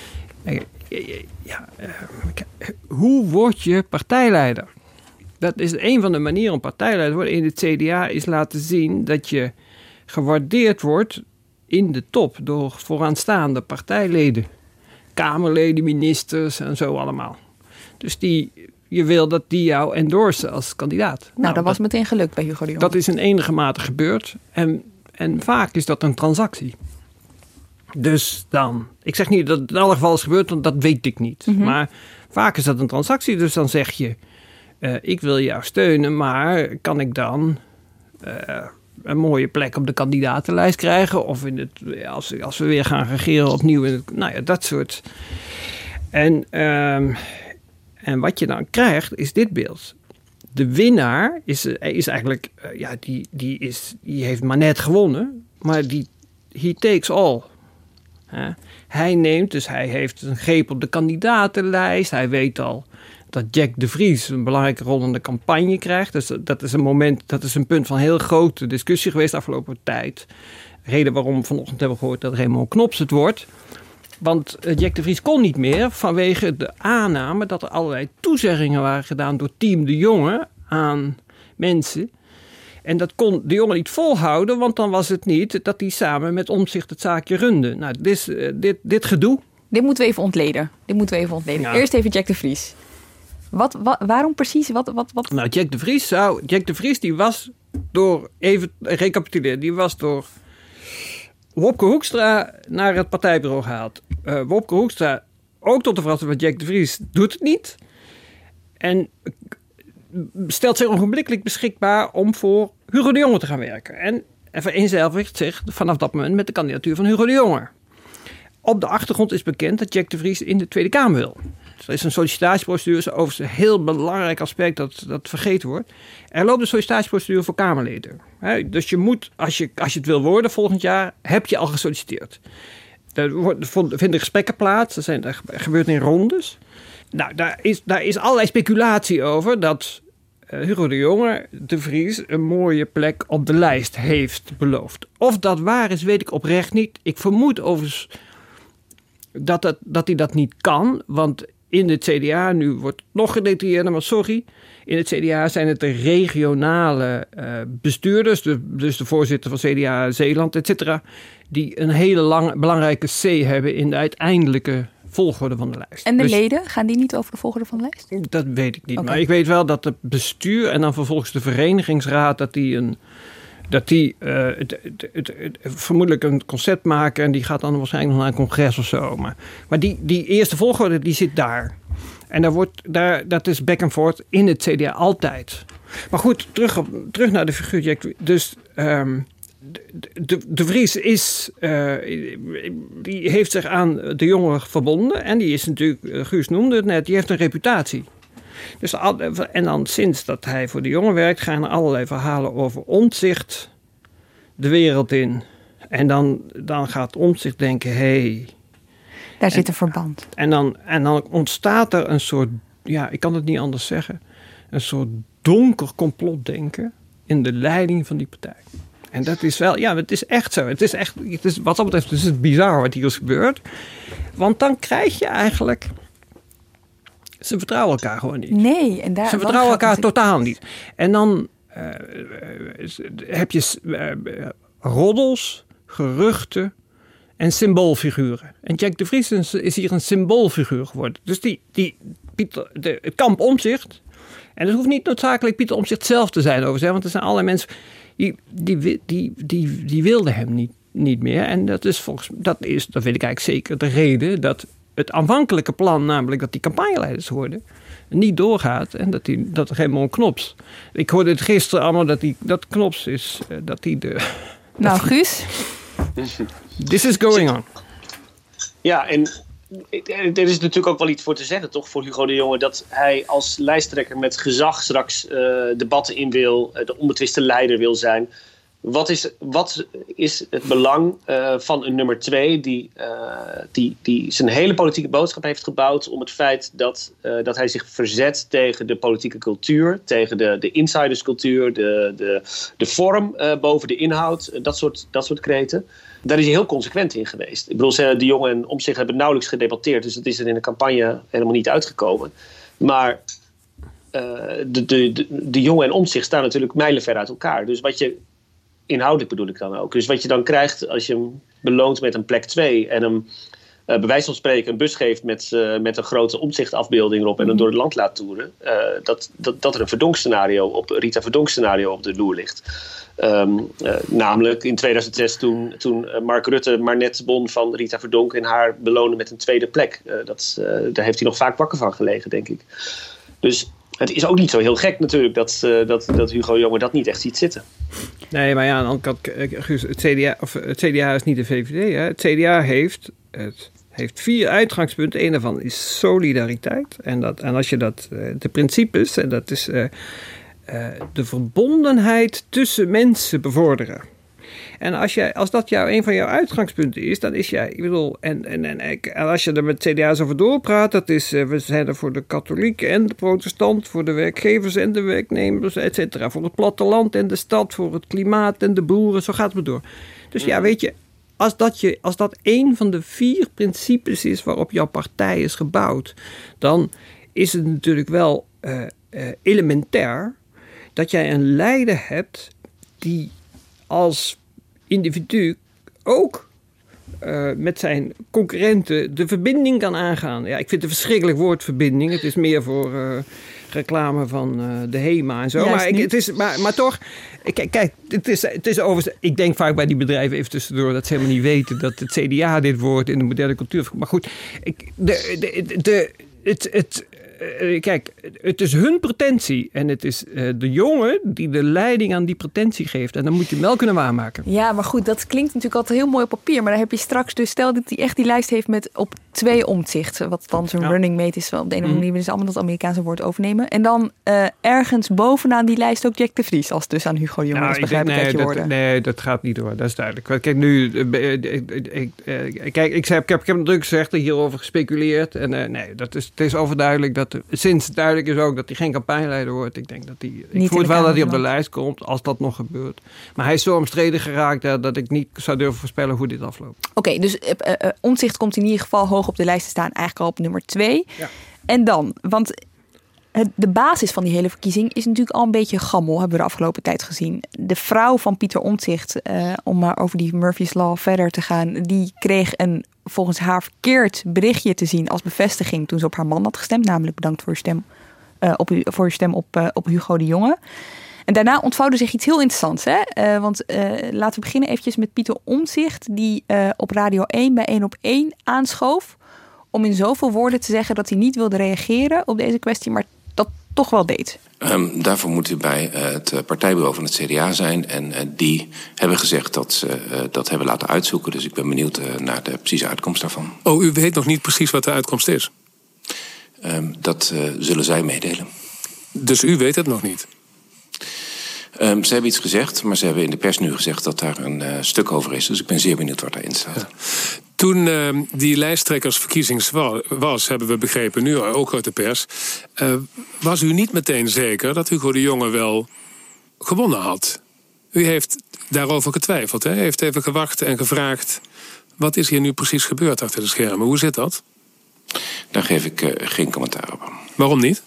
Ja, uh, hoe word je partijleider? Dat is een van de manieren om partijleider te worden in het C D A, is laten zien dat je gewaardeerd wordt in de top door vooraanstaande partijleden. Kamerleden, ministers en zo allemaal. Dus die, je wil dat die jou endorsen als kandidaat. Nou, nou dat was meteen gelukt bij Hugo de Jonge. Dat is in enige mate gebeurd. En, en vaak is dat een transactie. Dus dan, ik zeg niet dat het in alle gevallen is gebeurd, want dat weet ik niet. Mm-hmm. Maar vaak is dat een transactie, dus dan zeg je... Uh, ik wil jou steunen, maar kan ik dan uh, een mooie plek op de kandidatenlijst krijgen? Of in het, als, als we weer gaan regeren opnieuw. In het, nou ja, dat soort. En, um, en wat je dan krijgt is dit beeld. de winnaar is, is eigenlijk, uh, ja, die, die, is, die heeft maar net gewonnen, maar die he takes all. Uh, hij neemt, dus hij heeft een greep op de kandidatenlijst. Hij weet al dat Jack de Vries een belangrijke rol in de campagne krijgt. Dus dat is een moment, dat is een punt van heel grote discussie geweest de afgelopen tijd. Reden waarom we vanochtend hebben gehoord dat Raymond Knops het wordt. Want Jack de Vries kon niet meer vanwege de aanname dat er allerlei toezeggingen waren gedaan door Team de Jonge aan mensen. En dat kon de jongen niet volhouden, want dan was het niet dat hij samen met Omtzigt het zaakje runde. Nou, dit, dit, dit gedoe. Dit moeten we even ontleden. Dit moeten we even ontleden. Ja. Eerst even Jack de Vries. Wat, wat, waarom precies? Wat, wat, wat? Nou, Jack de Vries zou. Jack de Vries die was door. Even recapituleren. Die was door Wopke Hoekstra naar het partijbureau gehaald. Uh, Wopke Hoekstra, ook tot de verrassing van Jack de Vries, doet het niet. En stelt zich ogenblikkelijk beschikbaar om voor Hugo de Jonge te gaan werken. En, en vereenzelvigt zich vanaf dat moment met de kandidatuur van Hugo de Jonge. Op de achtergrond is bekend dat Jack de Vries in de Tweede Kamer wil. Dus er is een sollicitatieprocedure, overigens een heel belangrijk aspect dat, dat vergeten wordt. Er loopt een sollicitatieprocedure voor Kamerleden. He, dus je moet, als je, als je het wil worden volgend jaar, heb je al gesolliciteerd. Er vinden gesprekken plaats, er, zijn, er gebeurt in rondes. Nou, daar is, daar is allerlei speculatie over dat uh, Hugo de Jonge de Vries een mooie plek op de lijst heeft beloofd. Of dat waar is, weet ik oprecht niet. Ik vermoed overigens dat, dat, dat hij dat niet kan, want in het C D A, nu wordt het nog gedetailleerder, maar sorry. In het C D A zijn het de regionale uh, bestuurders, de, dus de voorzitter van C D A Zeeland, et cetera, die een hele lang, belangrijke C hebben in de uiteindelijke volgorde van de lijst. En de dus, leden, gaan die niet over de volgorde van de lijst? Dat weet ik niet, Okay. maar ik weet wel dat het bestuur en dan vervolgens de verenigingsraad, dat die een... dat die uh, het, het, het, het, vermoedelijk een concept maken en die gaat dan waarschijnlijk nog naar een congres of zo. Maar, maar die, die eerste volgorde, die zit daar. En daar wordt, daar, dat is back and forth in het C D A altijd. Maar goed, terug, op, terug naar de figuur Jack. Dus um, de, de, de Vries is, uh, die heeft zich aan de Jonge verbonden. En die is natuurlijk, Guus noemde het net, die heeft een reputatie. Dus, en dan sinds dat hij voor de Jonge werkt, gaan er allerlei verhalen over Omtzigt de wereld in. En dan, dan gaat Omtzigt denken, hé... Hey, daar zit een verband. En dan, en dan ontstaat er een soort, ja, ik kan het niet anders zeggen, een soort donker complotdenken in de leiding van die partij. En dat is wel, ja, het is echt zo. Het is echt, het is, wat dat betreft is het bizar wat hier is gebeurd. Want dan krijg je eigenlijk... Ze vertrouwen elkaar gewoon niet. Nee. En daar, Ze vertrouwen elkaar het... totaal niet. En dan uh, heb je uh, roddels, geruchten en symboolfiguren. En Jack de Vries is hier een symboolfiguur geworden. Dus die, die Pieter, de, het kamp Omtzigt. En het hoeft niet noodzakelijk Pieter Omtzigt zelf te zijn over, want er zijn allerlei mensen die, die, die, die, die wilden hem niet, niet meer. En dat is volgens dat is, dat weet ik eigenlijk zeker, de reden dat het aanvankelijke plan, namelijk dat die campagneleiders worden, niet doorgaat en dat, die, dat Raymond Knops. Ik hoorde het gisteren allemaal dat, die, dat Knops is, dat die de... Nou, Guus. This is going on. Ja, en er is natuurlijk ook wel iets voor te zeggen, toch, voor Hugo de Jonge, dat hij als lijsttrekker met gezag straks uh, debatten in wil, uh, de onbetwiste leider wil zijn. Wat is, wat is het belang uh, van een nummer twee die, uh, die, die zijn hele politieke boodschap heeft gebouwd om het feit dat, uh, dat hij zich verzet tegen de politieke cultuur, tegen de, de insiderscultuur, de, de, de vorm uh, boven de inhoud, uh, dat, soort, dat soort kreten. Daar is hij heel consequent in geweest. Ik bedoel, de Jonge en Omtzigt hebben nauwelijks gedebatteerd, dus het is er in de campagne helemaal niet uitgekomen. Maar uh, de, de, de, de Jonge en Omtzigt staan natuurlijk mijlenver uit elkaar. Dus wat je... Inhoudelijk bedoel ik dan ook. Dus wat je dan krijgt als je hem beloont met een plek twee en hem uh, bij wijze van spreken een bus geeft met, uh, met een grote omzichtafbeelding erop en hem door het land laat toeren, uh, dat, dat, dat er een Verdonk-scenario op, Rita Verdonk-scenario op de loer ligt. Um, uh, namelijk in tweeduizend zes toen, toen Mark Rutte maar net won van Rita Verdonk en haar belonen met een tweede plek. Uh, dat, uh, daar heeft hij nog vaak wakker van gelegen, denk ik. Dus het is ook niet zo heel gek natuurlijk dat, uh, dat, dat Hugo Jonge dat niet echt ziet zitten. Nee, maar ja, dan kan Guus, het C D A, of het C D A is niet de V V D. Hè. Het C D A heeft, het heeft vier uitgangspunten. Een daarvan is solidariteit. En, dat, en als je dat, de principes, en dat is uh, uh, de verbondenheid tussen mensen bevorderen. En als, jij, als dat jou, een van jouw uitgangspunten is, dan is jij, ik bedoel, en, en, en, en als je er met C D A's over doorpraat, dat is, uh, we zijn er voor de katholieken en de protestant, voor de werkgevers en de werknemers, et cetera, voor het platteland en de stad, voor het klimaat en de boeren, zo gaat het maar door. Dus ja, weet je, als dat, je, als dat een van de vier principes is waarop jouw partij is gebouwd, dan is het natuurlijk wel uh, uh, elementair dat jij een leider hebt die als individu ook uh, met zijn concurrenten de verbinding kan aangaan. Ja, ik vind het een verschrikkelijk woord verbinding. Het is meer voor uh, reclame van uh, de HEMA en zo. Maar, ik, het is, maar, maar toch, kijk, kijk het is, het is overigens, ik denk vaak bij die bedrijven even tussendoor dat ze helemaal niet weten dat het C D A dit woord in de moderne cultuur. Maar goed, ik, de, de, de, het, het, uh, kijk, het is hun pretentie en het is uh, de jongen die de leiding aan die pretentie geeft. En dan moet je hem wel kunnen waarmaken. Ja, maar goed, dat klinkt natuurlijk altijd heel mooi op papier. Maar dan heb je straks dus, stel dat hij echt die lijst heeft met op twee Omtzigt. Wat dan zo'n ja. running mate is, op de een of andere manier. Dus allemaal dat Amerikaanse woord overnemen. En dan uh, ergens bovenaan die lijst ook Jack de Vries. Als het dus aan Hugo de Jonge is, begrijp ik uit je woorden. Nee, dat gaat niet door. Dat is duidelijk. Kijk, nu, uh, ik, ik, uh, kijk, ik, zei, ik heb, ik heb natuurlijk gezegd, hierover gespeculeerd. En uh, nee, dat is, het is overduidelijk dat, sinds duidelijk is ook dat hij geen campagneleider wordt. Ik denk dat hij, ik voel wel dat hij op de lijst komt, als dat nog gebeurt. Maar hij is zo omstreden geraakt uh, dat ik niet zou durven voorspellen hoe dit afloopt. Oké, okay, dus uh, uh, Omtzigt komt in ieder geval hoog op de lijst te staan, eigenlijk al op nummer twee. Ja. En dan, want het, de basis van die hele verkiezing is natuurlijk al een beetje gammel, hebben we de afgelopen tijd gezien. De vrouw van Pieter Omtzigt, uh, om maar over die Murphy's Law verder te gaan, die kreeg een volgens haar verkeerd berichtje te zien als bevestiging toen ze op haar man had gestemd, namelijk bedankt voor je stem, uh, op, voor je stem op, uh, op Hugo de Jonge. En daarna ontvouwde zich iets heel interessants. Hè? Uh, want uh, laten we beginnen eventjes met Pieter Omtzigt, die uh, op Radio één bij één op één aanschoof om in zoveel woorden te zeggen dat hij niet wilde reageren op deze kwestie, maar dat toch wel deed. Um, daarvoor moet u bij uh, het partijbureau van het C D A zijn. En uh, die hebben gezegd dat ze uh, dat hebben laten uitzoeken. Dus ik ben benieuwd uh, naar de precieze uitkomst daarvan. Oh, u weet nog niet precies wat de uitkomst is? Um, dat uh, zullen zij meedelen. Dus u weet het nog niet? Um, ze hebben iets gezegd, maar ze hebben in de pers nu gezegd dat daar een uh, stuk over is. Dus ik ben zeer benieuwd wat daarin staat. Ja. Toen uh, die lijsttrekkersverkiezing was, hebben we begrepen, nu ook uit de pers, Uh, was u niet meteen zeker dat Hugo de Jonge wel gewonnen had? U heeft daarover getwijfeld, hè? U heeft even gewacht en gevraagd, wat is hier nu precies gebeurd achter de schermen? Hoe zit dat? Daar geef ik uh, geen commentaar op. Waarom niet?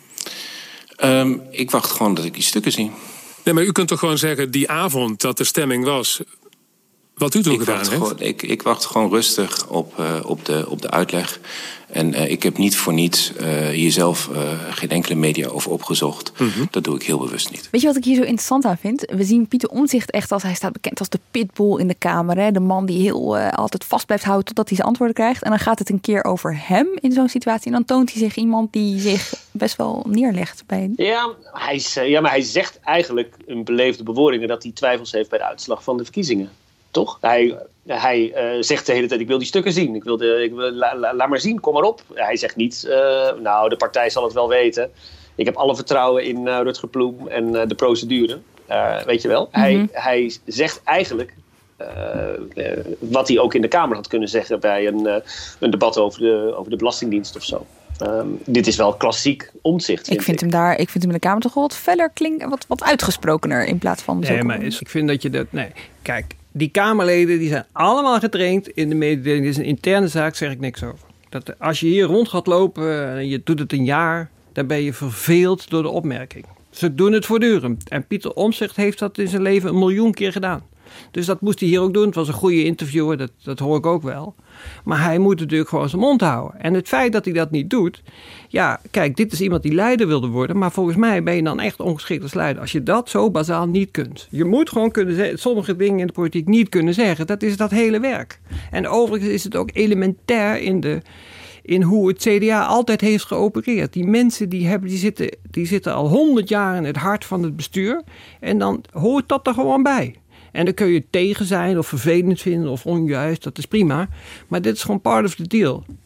Um, ik wacht gewoon dat ik die stukken zie. Nee, maar u kunt toch gewoon zeggen, die avond dat de stemming was, wat u toen ik gedaan wacht heeft? Gewoon, ik, ik wacht gewoon rustig op, uh, op, de, op de uitleg. En uh, ik heb niet voor niets uh, hier zelf uh, geen enkele media over opgezocht. Mm-hmm. Dat doe ik heel bewust niet. Weet je wat ik hier zo interessant aan vind? We zien Pieter Omtzigt echt als, hij staat bekend als de pitbull in de Kamer. Hè? De man die heel uh, altijd vast blijft houden totdat hij zijn antwoorden krijgt. En dan gaat het een keer over hem in zo'n situatie. En dan toont hij zich iemand die zich best wel neerlegt. Bij... Ja, hij is, ja, maar hij zegt eigenlijk een beleefde bewoordingen dat hij twijfels heeft bij de uitslag van de verkiezingen. Toch? Hij, hij uh, zegt de hele tijd, ik wil die stukken zien. Ik wil de, ik wil, la, la, laat maar zien, kom maar op. Hij zegt niet, uh, nou, de partij zal het wel weten. Ik heb alle vertrouwen in uh, Rutger Ploem en uh, de procedure. Uh, weet je wel? Mm-hmm. Hij, hij zegt eigenlijk uh, uh, wat hij ook in de Kamer had kunnen zeggen bij een, uh, een debat over de, over de Belastingdienst of zo. Um, dit is wel klassiek Omtzigt. Ik vind ik. hem daar, ik vind hem in de Kamer toch wel wat feller klinken, wat, wat uitgesprokener in plaats van. Nee, maar is, ik vind dat je dat. Nee, kijk, die Kamerleden die zijn allemaal getraind in de mededeling. Dit is een interne zaak, zeg ik niks over. Dat als je hier rond gaat lopen en je doet het een jaar, dan ben je verveeld door de opmerking. Ze doen het voortdurend. En Pieter Omtzigt heeft dat in zijn leven een miljoen keer gedaan. Dus dat moest hij hier ook doen. Het was een goede interviewer, dat, dat hoor ik ook wel. Maar hij moet natuurlijk gewoon zijn mond houden. En het feit dat hij dat niet doet. Ja, kijk, dit is iemand die leider wilde worden. Maar volgens mij ben je dan echt ongeschikt als leider. Als je dat zo bazaal niet kunt. Je moet gewoon kunnen zeggen, sommige dingen in de politiek niet kunnen zeggen. Dat is dat hele werk. En overigens is het ook elementair in de... in hoe het C D A altijd heeft geopereerd. Die mensen die, hebben, die, zitten, die zitten al honderd jaar in het hart van het bestuur. En dan hoort dat er gewoon bij. En dan kun je tegen zijn of vervelend vinden of onjuist. Dat is prima. Maar dit is gewoon part of the deal.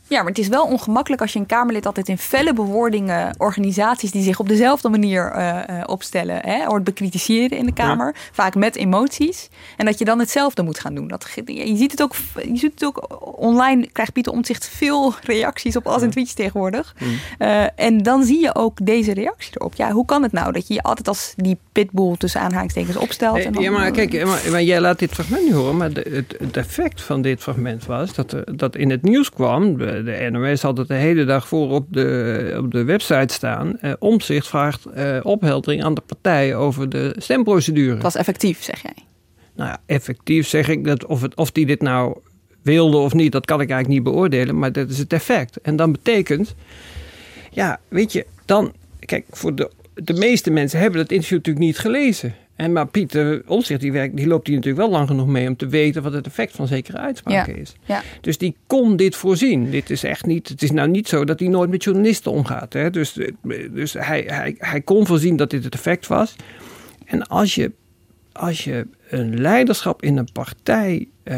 Ja, maar het is wel ongemakkelijk als je een Kamerlid altijd in felle bewoordingen organisaties die zich op dezelfde manier uh, uh, opstellen, hè, hoort bekritiseren in de Kamer, ja. Vaak met emoties, en dat je dan hetzelfde moet gaan doen. Dat, je ziet het ook, je ziet het ook online, krijgt Pieter Omtzigt veel reacties op al zijn tweets tegenwoordig. Mm. Uh, en dan zie je ook deze reactie erop. Ja, hoe kan het nou dat je je altijd als die pitbull tussen aanhalingstekens opstelt? Hey, en dan, ja, maar kijk, maar, maar jij laat dit fragment nu horen, maar de, het, het effect van dit fragment was dat, dat in het nieuws kwam. De N O S had het de hele dag voor op de, op de website staan. Uh, Omtzigt vraagt uh, opheldering aan de partij over de stemprocedure. Het was effectief, zeg jij? Nou ja, effectief zeg ik dat of, het, of die dit nou wilde of niet, dat kan ik eigenlijk niet beoordelen. Maar dat is het effect. En dan betekent, ja, weet je, dan, kijk, voor de, de meeste mensen hebben dat interview natuurlijk niet gelezen. En maar Pieter Omtzigt, die, werkt, die loopt hier natuurlijk wel lang genoeg mee om te weten wat het effect van zekere uitspraken ja. is. Ja. Dus die kon dit voorzien. Dit is echt niet, het is nou niet zo dat hij nooit met journalisten omgaat. Hè? Dus, dus hij, hij, hij kon voorzien dat dit het effect was. En als je, als je een leiderschap in een partij uh,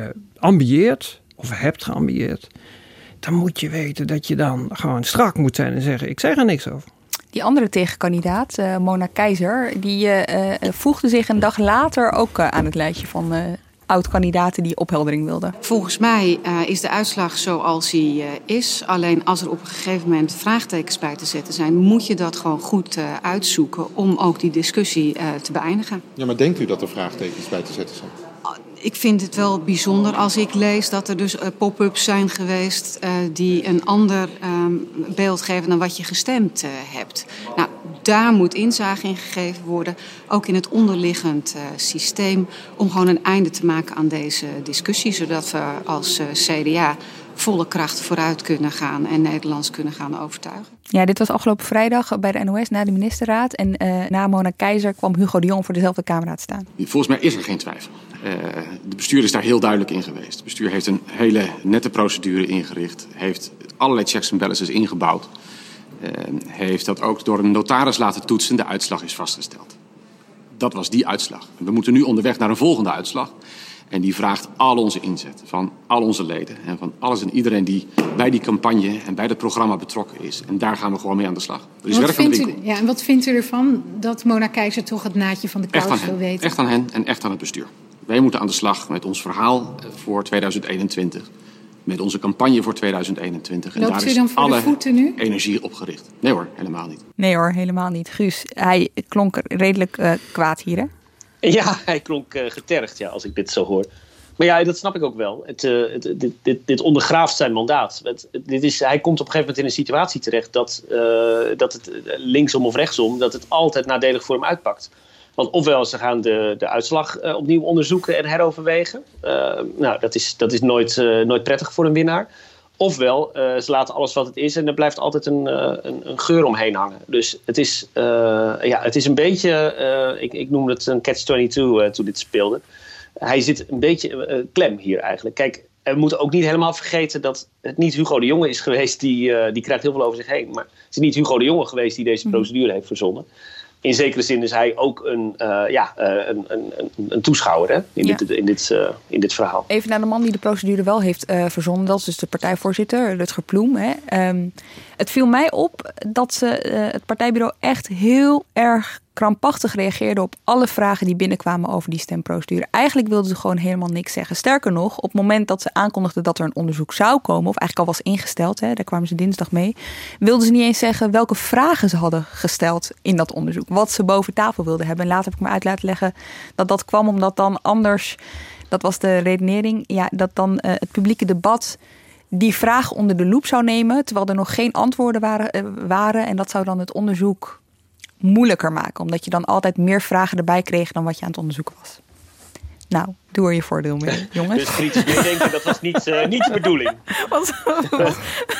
ambieert, of hebt geambieerd, dan moet je weten dat je dan gewoon strak moet zijn en zeggen, ik zeg er niks over. Die andere tegenkandidaat, uh, Mona Keizer, die uh, uh, voegde zich een dag later ook uh, aan het lijstje van uh, oud-kandidaten die opheldering wilden. Volgens mij uh, is de uitslag zoals hij uh, is. Alleen als er op een gegeven moment vraagtekens bij te zetten zijn, moet je dat gewoon goed uh, uitzoeken om ook die discussie uh, te beëindigen. Ja, maar denkt u dat er vraagtekens bij te zetten zijn? Ik vind het wel bijzonder als ik lees dat er dus uh, pop-ups zijn geweest uh, die een ander um, beeld geven dan wat je gestemd uh, hebt. Nou, daar moet inzage in gegeven worden, ook in het onderliggend uh, systeem, om gewoon een einde te maken aan deze discussie, zodat we als uh, C D A volle kracht vooruit kunnen gaan en Nederlands kunnen gaan overtuigen. Ja, dit was afgelopen vrijdag bij de N O S na de ministerraad. En uh, na Mona Keizer kwam Hugo de Jong voor dezelfde Kamerraad staan. Volgens mij is er geen twijfel. Uh, de bestuur is daar heel duidelijk in geweest. Het bestuur heeft een hele nette procedure ingericht. Heeft allerlei checks en balances ingebouwd. Uh, heeft dat ook door een notaris laten toetsen. De uitslag is vastgesteld. Dat was die uitslag. We moeten nu onderweg naar een volgende uitslag. En die vraagt al onze inzet van al onze leden. En van alles en iedereen die bij die campagne en bij het programma betrokken is. En daar gaan we gewoon mee aan de slag. Er is werk aan de winkel. U, ja, en wat vindt u ervan dat Mona Keizer toch het naadje van de kous wil weten? Echt aan hen en echt aan het bestuur. Wij moeten aan de slag met ons verhaal voor tweeduizend eenentwintig. Met onze campagne voor tweeduizend eenentwintig. En Loopt daar u dan is voor alle de voeten nu? energie op gericht. Nee hoor, helemaal niet. Nee hoor, helemaal niet. Guus, hij klonk redelijk uh, kwaad hier, hè? Ja, hij klonk uh, getergd, ja, als ik dit zo hoor. Maar ja, dat snap ik ook wel. Het, uh, het, dit, dit, dit ondergraaft zijn mandaat. Het, dit is, hij komt op een gegeven moment in een situatie terecht dat, uh, dat het linksom of rechtsom, dat het altijd nadelig voor hem uitpakt. Want ofwel ze gaan de, de uitslag uh, opnieuw onderzoeken en heroverwegen. Uh, nou, dat is, dat is nooit, uh, nooit prettig voor een winnaar. Ofwel, uh, ze laten alles wat het is en er blijft altijd een, uh, een, een geur omheen hangen. Dus het is, uh, ja, het is een beetje, uh, ik, ik noemde het een catch twenty-two uh, toen dit speelde. Hij zit een beetje uh, klem hier eigenlijk. Kijk, we moeten ook niet helemaal vergeten dat het niet Hugo de Jonge is geweest. Die, uh, die krijgt heel veel over zich heen. Maar het is niet Hugo de Jonge geweest die deze procedure heeft verzonnen. In zekere zin is hij ook een, uh, ja, uh, een, een, een, een toeschouwer hè, in, ja. dit, in, dit, uh, in dit verhaal. Even naar de man die de procedure wel heeft uh, verzonnen. Dat is dus de partijvoorzitter, Rutger Ploem. Hè. Um, het viel mij op dat ze, uh, het partijbureau echt heel erg krampachtig reageerde op alle vragen die binnenkwamen over die stemprocedure. Eigenlijk wilden ze gewoon helemaal niks zeggen. Sterker nog, op het moment dat ze aankondigden dat er een onderzoek zou komen, of eigenlijk al was ingesteld, hè, daar kwamen ze dinsdag mee, wilden ze niet eens zeggen welke vragen ze hadden gesteld in dat onderzoek. Wat ze boven tafel wilden hebben. En later heb ik me uit laten leggen dat dat kwam omdat dan anders, dat was de redenering, ja, dat dan uh, het publieke debat die vraag onder de loep zou nemen, terwijl er nog geen antwoorden waren, uh, waren en dat zou dan het onderzoek moeilijker maken, omdat je dan altijd meer vragen erbij kreeg dan wat je aan het onderzoeken was. Nou, doe er je voordeel mee, jongens. Dus kritisch meedenken, dat was niet, uh, niet de bedoeling. Wat, wat.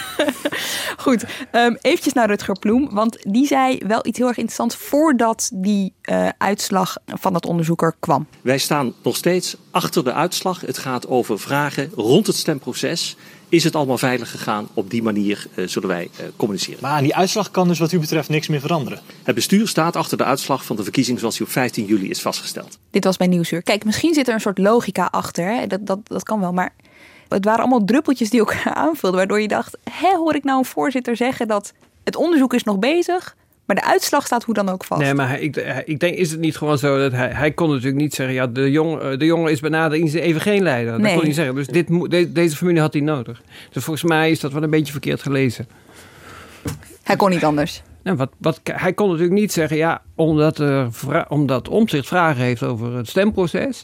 Goed, um, eventjes naar Rutger Ploem, want die zei wel iets heel erg interessants voordat die uh, uitslag van dat onderzoeker kwam. Wij staan nog steeds achter de uitslag. Het gaat over vragen rond het stemproces. Is het allemaal veilig gegaan? Op die manier uh, zullen wij uh, communiceren. Maar aan die uitslag kan dus wat u betreft niks meer veranderen? Het bestuur staat achter de uitslag van de verkiezing zoals die op vijftien juli is vastgesteld. Dit was bij Nieuwsuur. Kijk, misschien zit er een soort logica achter. Hè? Dat, dat, dat kan wel, maar het waren allemaal druppeltjes die elkaar aanvulden. Waardoor je dacht, hè, hoor ik nou een voorzitter zeggen dat het onderzoek is nog bezig, maar de uitslag staat hoe dan ook vast. Nee, maar hij, ik, ik denk, is het niet gewoon zo dat hij... Hij kon natuurlijk niet zeggen, ja, de, jong, de jongen is benaderd even geen leider. Dat Nee. kon hij niet zeggen. Dus dit, de, deze familie had hij nodig. Dus volgens mij is dat wel een beetje verkeerd gelezen. Hij kon niet anders. Nou, wat, wat, hij kon natuurlijk niet zeggen, ja, omdat, er, omdat Omtzigt vragen heeft over het stemproces,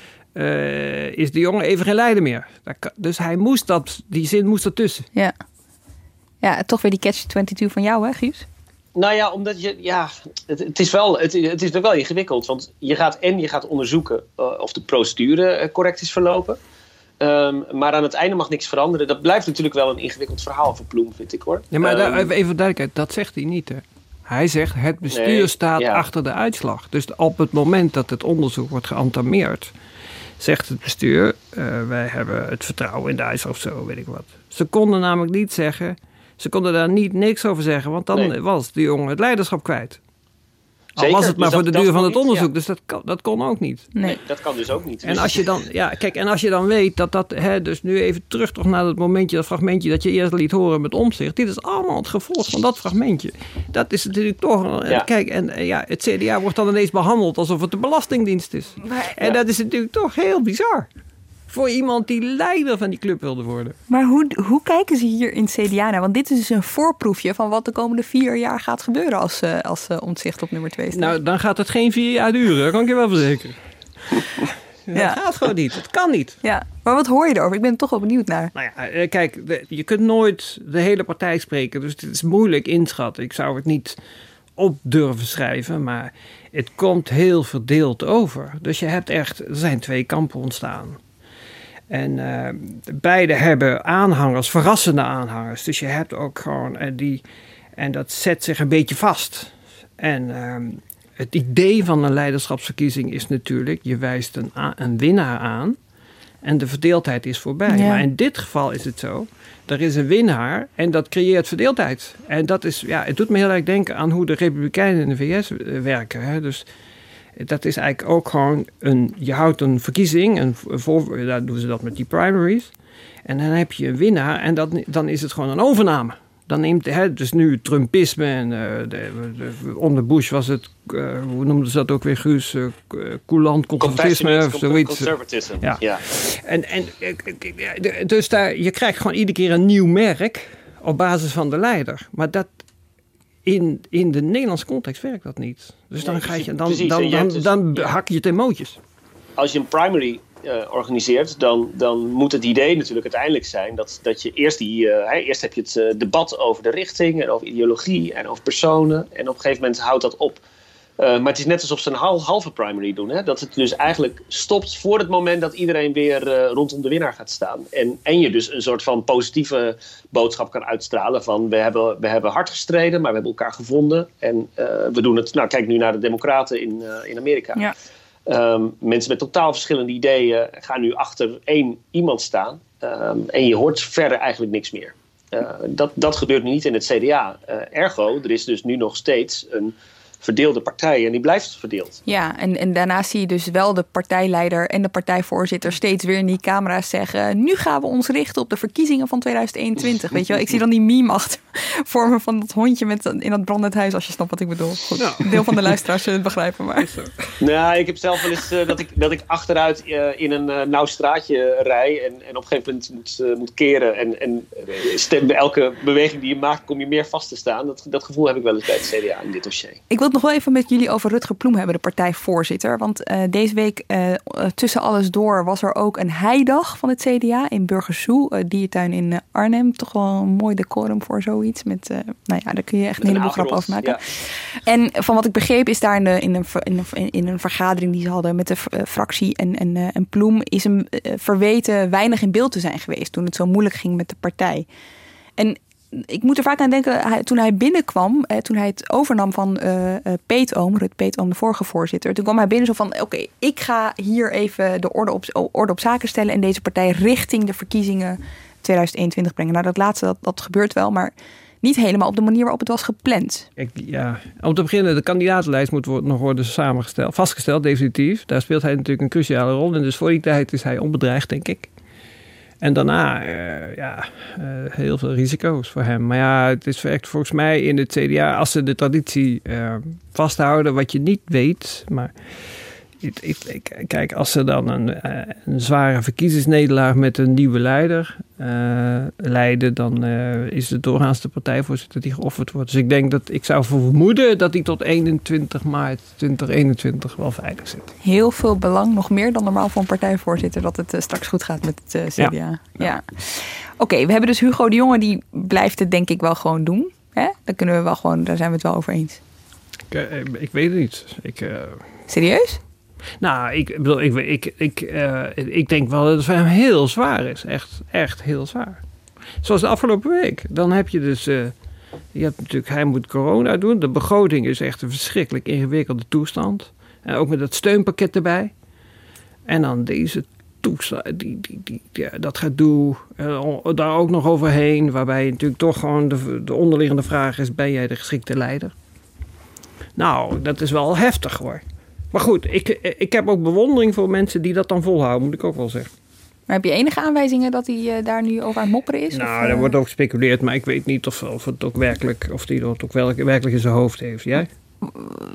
uh, is de jongen even geen leider meer. Dus hij moest dat, die zin moest ertussen. Ja, ja, toch weer die catch tweeëntwintig van jou, hè, Guus? Nou ja, omdat je, ja, het, het is wel, het, het is wel ingewikkeld. Want je gaat en je gaat onderzoeken uh, of de procedure uh, correct is verlopen. Um, maar aan het einde mag niks veranderen. Dat blijft natuurlijk wel een ingewikkeld verhaal voor Ploem, vind ik hoor. Ja, maar um, daar, even duidelijkheid, dat zegt hij niet, hè? Hij zegt, het bestuur nee, staat ja. achter de uitslag. Dus op het moment dat het onderzoek wordt geantameerd, zegt het bestuur, uh, wij hebben het vertrouwen in de uitslag of zo, weet ik wat. Ze konden namelijk niet zeggen, ze konden daar niet niks over zeggen, want dan nee. was de jongen het leiderschap kwijt. Al was het maar dus voor dat, de duur van het niet, onderzoek, ja. dus dat, kan, dat kon ook niet. Nee. nee, dat kan dus ook niet. En als je dan, ja, kijk, en als je dan weet dat dat, hè, dus nu even terug toch naar dat momentje, dat fragmentje dat je eerst liet horen met Omtzigt. Dit is allemaal het gevolg van dat fragmentje. Dat is natuurlijk toch, ja. kijk, en ja, het C D A wordt dan ineens behandeld alsof het de Belastingdienst is. Maar, en ja. dat is natuurlijk toch heel bizar. Voor iemand die leider van die club wilde worden. Maar hoe, hoe kijken ze hier in het C D A naar? Want dit is dus een voorproefje van wat de komende vier jaar gaat gebeuren als, uh, als uh, Omtzigt op nummer twee staat. Nou, dan gaat het geen vier jaar duren, dat kan ik je wel verzekeren. Ja. Dat gaat gewoon niet, het kan niet. Ja, maar wat hoor je erover? Ik ben er toch wel benieuwd naar. Nou ja, kijk, de, je kunt nooit de hele partij spreken, dus het is moeilijk inschatten. Ik zou het niet op durven schrijven, maar het komt heel verdeeld over. Dus je hebt echt, er zijn twee kampen ontstaan. En uh, beide hebben aanhangers, verrassende aanhangers. Dus je hebt ook gewoon uh, die... En dat zet zich een beetje vast. En uh, het idee van een leiderschapsverkiezing is natuurlijk, je wijst een, een winnaar aan en de verdeeldheid is voorbij. Ja. Maar in dit geval is het zo, er is een winnaar en dat creëert verdeeldheid. En dat is, ja, het doet me heel erg denken aan hoe de Republikeinen in de V S werken. Hè? Dus dat is eigenlijk ook gewoon een, je houdt een verkiezing, een voor, daar doen ze dat met die primaries. En dan heb je een winnaar en dat, dan is het gewoon een overname. Dan neemt, hè, dus nu Trumpisme en uh, de, de, onder Bush was het, uh, hoe noemden ze dat ook weer, Guus, uh, coulant conservatisme of zoiets. Conservatisme, ja. ja. En, en, dus daar, je krijgt gewoon iedere keer een nieuw merk op basis van de leider. Maar dat, in, in de Nederlandse context werkt dat niet. Dus dan, nee, ga je, dan, precies, dan, dan, dus, dan ja. hak je het in mootjes. Als je een primary Uh, organiseert, dan, dan moet het idee natuurlijk uiteindelijk zijn dat, dat je eerst die, uh, hey, eerst heb je het uh, debat over de richting en over ideologie en over personen en op een gegeven moment houdt dat op. Uh, maar het is net alsof ze een hal, halve primary doen. Hè? Dat het dus eigenlijk stopt voor het moment dat iedereen weer uh, rondom de winnaar gaat staan. En, en je dus een soort van positieve boodschap kan uitstralen van we hebben, we hebben hard gestreden, maar we hebben elkaar gevonden. En uh, we doen het, nou kijk nu naar de Democraten in, uh, in Amerika. Ja. Um, mensen met totaal verschillende ideeën gaan nu achter één iemand staan. Um, en je hoort verder eigenlijk niks meer. Uh, dat, dat gebeurt nu niet in het C D A. Uh, ergo, er is dus nu nog steeds een verdeelde partij en die blijft verdeeld. Ja, en, en daarnaast zie je dus wel de partijleider en de partijvoorzitter steeds weer in die camera's zeggen, nu gaan we ons richten op de verkiezingen van tweeduizend eenentwintig. Weet je wel, ik zie dan die meme achter vormen van dat hondje met, in dat brandend huis, als je snapt wat ik bedoel. Goed, ja. Deel van de luisteraars zullen het begrijpen, maar. Nou, ik heb zelf wel eens uh, dat, ik, dat ik achteruit uh, in een uh, nauw straatje rij en, en op een gegeven moment moet, uh, moet keren en, en stem, bij elke beweging die je maakt kom je meer vast te staan. Dat, dat gevoel heb ik wel eens bij het C D A in dit dossier. Ik wil het nog wel even met jullie over Rutger Ploem hebben, de partijvoorzitter. Want uh, deze week uh, tussen alles door was er ook een heidag van het C D A in Burgersoe, uh, diertuin in uh, Arnhem. Toch wel een mooi decorum voor zoiets. Met, uh, nou ja, daar kun je echt een heleboel grappen over maken. Ja. En van wat ik begreep is daar in, de, in, een, in, een, in een vergadering die ze hadden met de uh, fractie en, en, uh, en Ploem is hem uh, verweten weinig in beeld te zijn geweest toen het zo moeilijk ging met de partij. En ik moet er vaak aan denken, hij, toen hij binnenkwam, eh, toen hij het overnam van uh, uh, Peet Oom, Rut Peet Oom, de vorige voorzitter. Toen kwam hij binnen zo van, oké, okay, ik ga hier even de orde op, orde op zaken stellen en deze partij richting de verkiezingen tweeduizend eenentwintig brengen. Nou, dat laatste, dat, dat gebeurt wel, maar niet helemaal op de manier waarop het was gepland. Ik, ja, om te beginnen, de kandidatenlijst moet worden, nog worden samengesteld, vastgesteld, definitief. Daar speelt hij natuurlijk een cruciale rol in, dus voor die tijd is hij onbedreigd, denk ik. En daarna, uh, ja, uh, heel veel risico's voor hem. Maar ja, het is echt volgens mij in het C D A, als ze de traditie uh, vasthouden, wat je niet weet, maar ik, ik, ik, kijk, als ze dan een, uh, een zware verkiezingsnederlaag met een nieuwe leider uh, leiden, dan uh, is het doorgaans de partijvoorzitter die geofferd wordt. Dus ik denk dat, ik zou vermoeden dat hij tot eenentwintig maart tweeduizend eenentwintig wel veilig zit. Heel veel belang, nog meer dan normaal voor een partijvoorzitter, dat het uh, straks goed gaat met het uh, C D A. Ja. ja. Oké, okay, we hebben dus Hugo de Jonge, die blijft het denk ik wel gewoon doen. Hè? Dan kunnen we wel gewoon, daar zijn we het wel over eens. Ik, uh, ik weet het niet. Ik, uh... Serieus? Nou, ik bedoel, ik, ik, ik, uh, ik denk wel dat het voor hem heel zwaar is. Echt, echt heel zwaar. Zoals de afgelopen week. Dan heb je dus, uh, je hebt natuurlijk, hij moet corona doen. De begroting is echt een verschrikkelijk ingewikkelde toestand. En ook met dat steunpakket erbij. En dan deze toestand, die, die, die, ja, dat gedoe, uh, daar ook nog overheen. Waarbij natuurlijk toch gewoon de, de onderliggende vraag is, ben jij de geschikte leider? Nou, dat is wel heftig hoor. Maar goed, ik, ik heb ook bewondering voor mensen die dat dan volhouden, moet ik ook wel zeggen. Maar heb je enige aanwijzingen dat hij uh, daar nu over aan het mopperen is? Nou, of, uh... er wordt ook gespeculeerd, maar ik weet niet of, of het ook werkelijk, of hij dat ook werkelijk in zijn hoofd heeft. Jij? Ik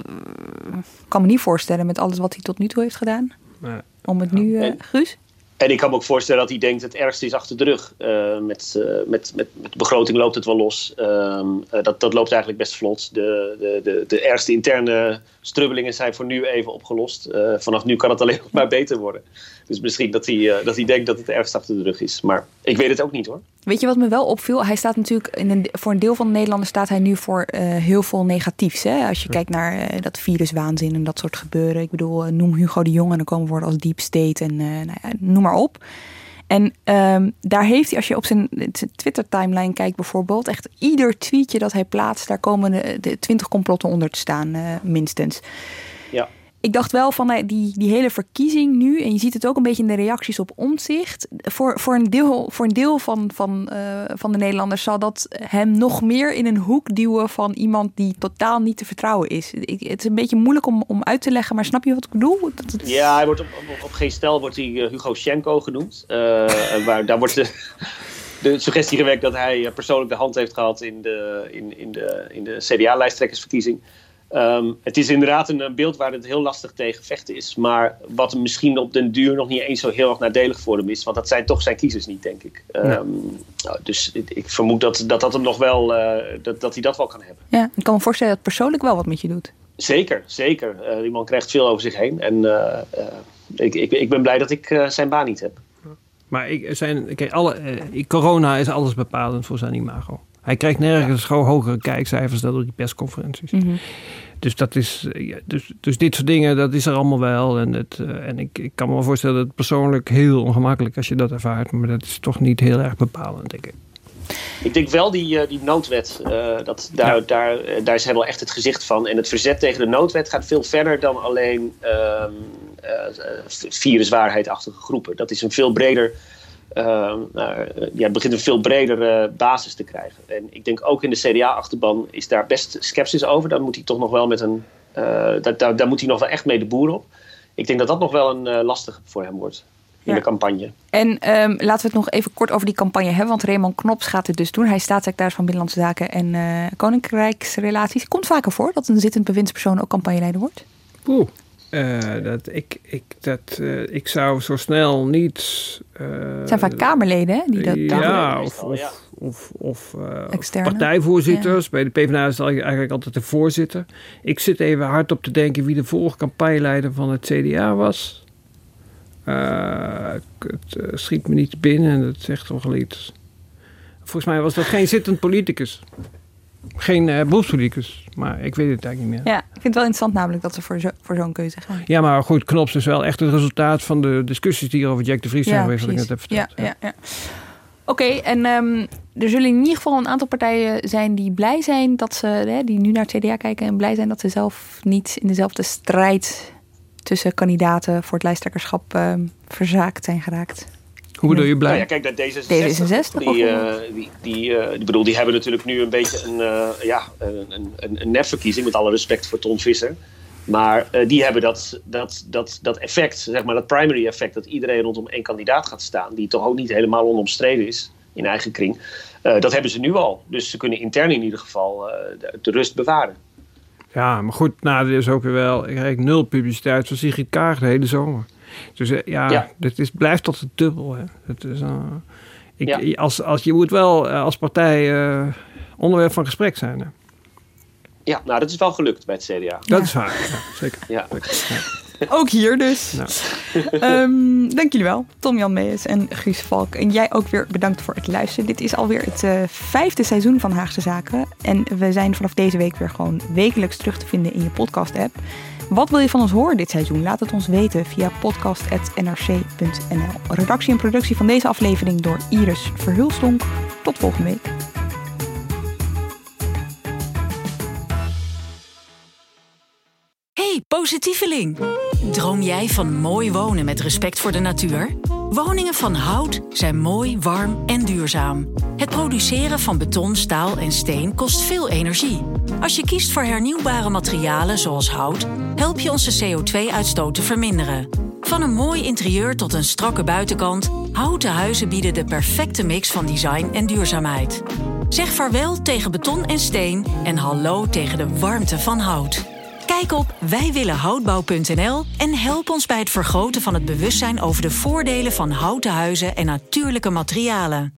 kan me niet voorstellen met alles wat hij tot nu toe heeft gedaan. Maar, Om het nu, uh, Guus? En ik kan me ook voorstellen dat hij denkt het ergste is achter de rug. Uh, met, uh, met, met, met de begroting loopt het wel los. Uh, uh, dat, dat loopt eigenlijk best vlot. De, de, de, de ergste interne strubbelingen zijn voor nu even opgelost. Uh, vanaf nu kan het alleen nog maar beter worden. Dus misschien dat hij, uh, dat hij denkt dat het ergste achter de rug is. Maar ik weet het ook niet hoor. Weet je wat me wel opviel? Hij staat natuurlijk, in een, voor een deel van de Nederlanders staat hij nu voor uh, heel veel negatiefs. Hè? Als je ja. kijkt naar uh, dat viruswaanzin en dat soort gebeuren. Ik bedoel, uh, noem Hugo de Jonge en dan komen woorden als deep state en uh, nou ja, noem maar op. En um, daar heeft hij, als je op zijn Twitter-timeline kijkt bijvoorbeeld, echt ieder tweetje dat hij plaatst, daar komen de, de twintig complotten onder te staan, uh, minstens. Ja. Ik dacht wel van die, die hele verkiezing nu, en je ziet het ook een beetje in de reacties op Omtzigt, voor, voor een deel, voor een deel van, van, uh, van de Nederlanders zal dat hem nog meer in een hoek duwen van iemand die totaal niet te vertrouwen is. Ik, het is een beetje moeilijk om, om uit te leggen, maar snap je wat ik bedoel? Dat het... Ja, hij wordt op, op, op geen stel wordt hij uh, Hugo Schenko genoemd. Uh, waar, daar wordt de, de suggestie gewekt dat hij persoonlijk de hand heeft gehad in de, in, in de, in de C D A-lijsttrekkersverkiezing. Um, het is inderdaad een, een beeld waar het heel lastig tegen vechten is. Maar wat misschien op den duur nog niet eens zo heel erg nadelig voor hem is. Want dat zijn toch zijn kiezers niet, denk ik. Um, ja. nou, dus ik, ik vermoed dat, dat dat hem nog wel, uh, dat, dat hij dat wel kan hebben. Ja, ik kan me voorstellen dat het persoonlijk wel wat met je doet. Zeker, zeker. Uh, die man krijgt veel over zich heen. En uh, uh, ik, ik, ik ben blij dat ik uh, zijn baan niet heb. Maar ik, zijn, kijk, alle, uh, corona is alles bepalend voor zijn imago. Hij krijgt nergens ja. gewoon hogere kijkcijfers dan door die persconferenties. Mm-hmm. Dus, dat is, ja, dus, dus dit soort dingen, dat is er allemaal wel. En, het, uh, en ik, ik kan me wel voorstellen dat het persoonlijk heel ongemakkelijk als je dat ervaart. Maar dat is toch niet heel erg bepalend, denk ik. Ik denk wel die, uh, die noodwet, uh, dat, daar, ja. daar, uh, daar is hij wel echt het gezicht van. En het verzet tegen de noodwet gaat veel verder dan alleen uh, uh, viruswaarheidachtige groepen. Dat is een veel breder... Uh, uh, ja, het begint een veel bredere uh, basis te krijgen. En ik denk ook in de C D A-achterban is daar best sceptisch over. Dan moet hij toch nog wel met een... Uh, daar, daar, daar moet hij nog wel echt mee de boer op. Ik denk dat dat nog wel een uh, lastige voor hem wordt in ja. de campagne. En um, laten we het nog even kort over die campagne hebben. Want Raymond Knops gaat het dus doen. Hij is staatssecretaris van Binnenlandse Zaken en uh, Koninkrijksrelaties. Komt vaker voor dat een zittend bewindspersoon ook campagneleider wordt? Oeh. Uh, dat, ik, ik, dat, uh, ik zou zo snel niet... Uh, het zijn vaak Kamerleden, hè? Die dat ja, of, of, ja. of, of uh, partijvoorzitters. Ja. Bij de PvdA is het eigenlijk altijd de voorzitter. Ik zit even hard op te denken wie de vorige campagneleider van het C D A was. Uh, het uh, schiet me niet binnen en dat zegt toch wel iets. Volgens mij was dat geen zittend politicus. Geen uh, beroepspoliticus, maar ik weet het eigenlijk niet meer. Ja, ik vind het wel interessant namelijk dat ze voor, zo, voor zo'n keuze gaan. Ja, maar goed, Knops is wel echt het resultaat van de discussies die er over Jack de Vries zijn ja, geweest, wat ik net heb verteld. Ja, ja, ja. Oké, okay, en um, er zullen in ieder geval een aantal partijen zijn die blij zijn dat ze, hè, die nu naar het C D A kijken en blij zijn dat ze zelf niet in dezelfde strijd tussen kandidaten voor het lijsttrekkerschap uh, verzaakt zijn geraakt. Hoe bedoel je blij? Nou ja, kijk, dat D zesenzestig, die, uh, die, die, uh, die, bedoel, die hebben natuurlijk nu een beetje een, uh, ja, een, een, een nepverkiezing, met alle respect voor Ton Visser. Maar uh, die hebben dat, dat, dat, dat effect, zeg maar dat primary effect, dat iedereen rondom één kandidaat gaat staan, die toch ook niet helemaal onomstreden is in eigen kring. Uh, dat hebben ze nu al. Dus ze kunnen intern in ieder geval uh, de, de rust bewaren. Ja, maar goed, nou, er is ook weer wel ik krijg nul publiciteit van Sigrid Kaag de hele zomer. Dus uh, ja, ja. dit is, blijft tot het dubbel. Hè. Het is, uh, ik, ja. als, als, je moet wel uh, als partij uh, onderwerp van gesprek zijn. Hè. Ja, nou dat is wel gelukt bij het C D A. Dat Ja. is waar, ja, zeker. Ja. Ja. Ook hier dus. Nou. um, dank jullie wel, Tom-Jan Meijers en Guus Valk. En jij ook weer bedankt voor het luisteren. Dit is alweer het uh, vijfde seizoen van Haagse Zaken. En we zijn vanaf deze week weer gewoon wekelijks terug te vinden in je podcast-app. Wat wil je van ons horen dit seizoen? Laat het ons weten via podcast punt n r c punt n l. Redactie en productie van deze aflevering door Iris Verhulstonk. Tot volgende week. Hey, positieveling! Droom jij van mooi wonen met respect voor de natuur? Woningen van hout zijn mooi, warm en duurzaam. Het produceren van beton, staal en steen kost veel energie. Als je kiest voor hernieuwbare materialen zoals hout, help je onze C O twee uitstoot te verminderen. Van een mooi interieur tot een strakke buitenkant, houten huizen bieden de perfecte mix van design en duurzaamheid. Zeg vaarwel tegen beton en steen en hallo tegen de warmte van hout. Kijk op wij willen houtbouw punt n l en help ons bij het vergroten van het bewustzijn over de voordelen van houten huizen en natuurlijke materialen.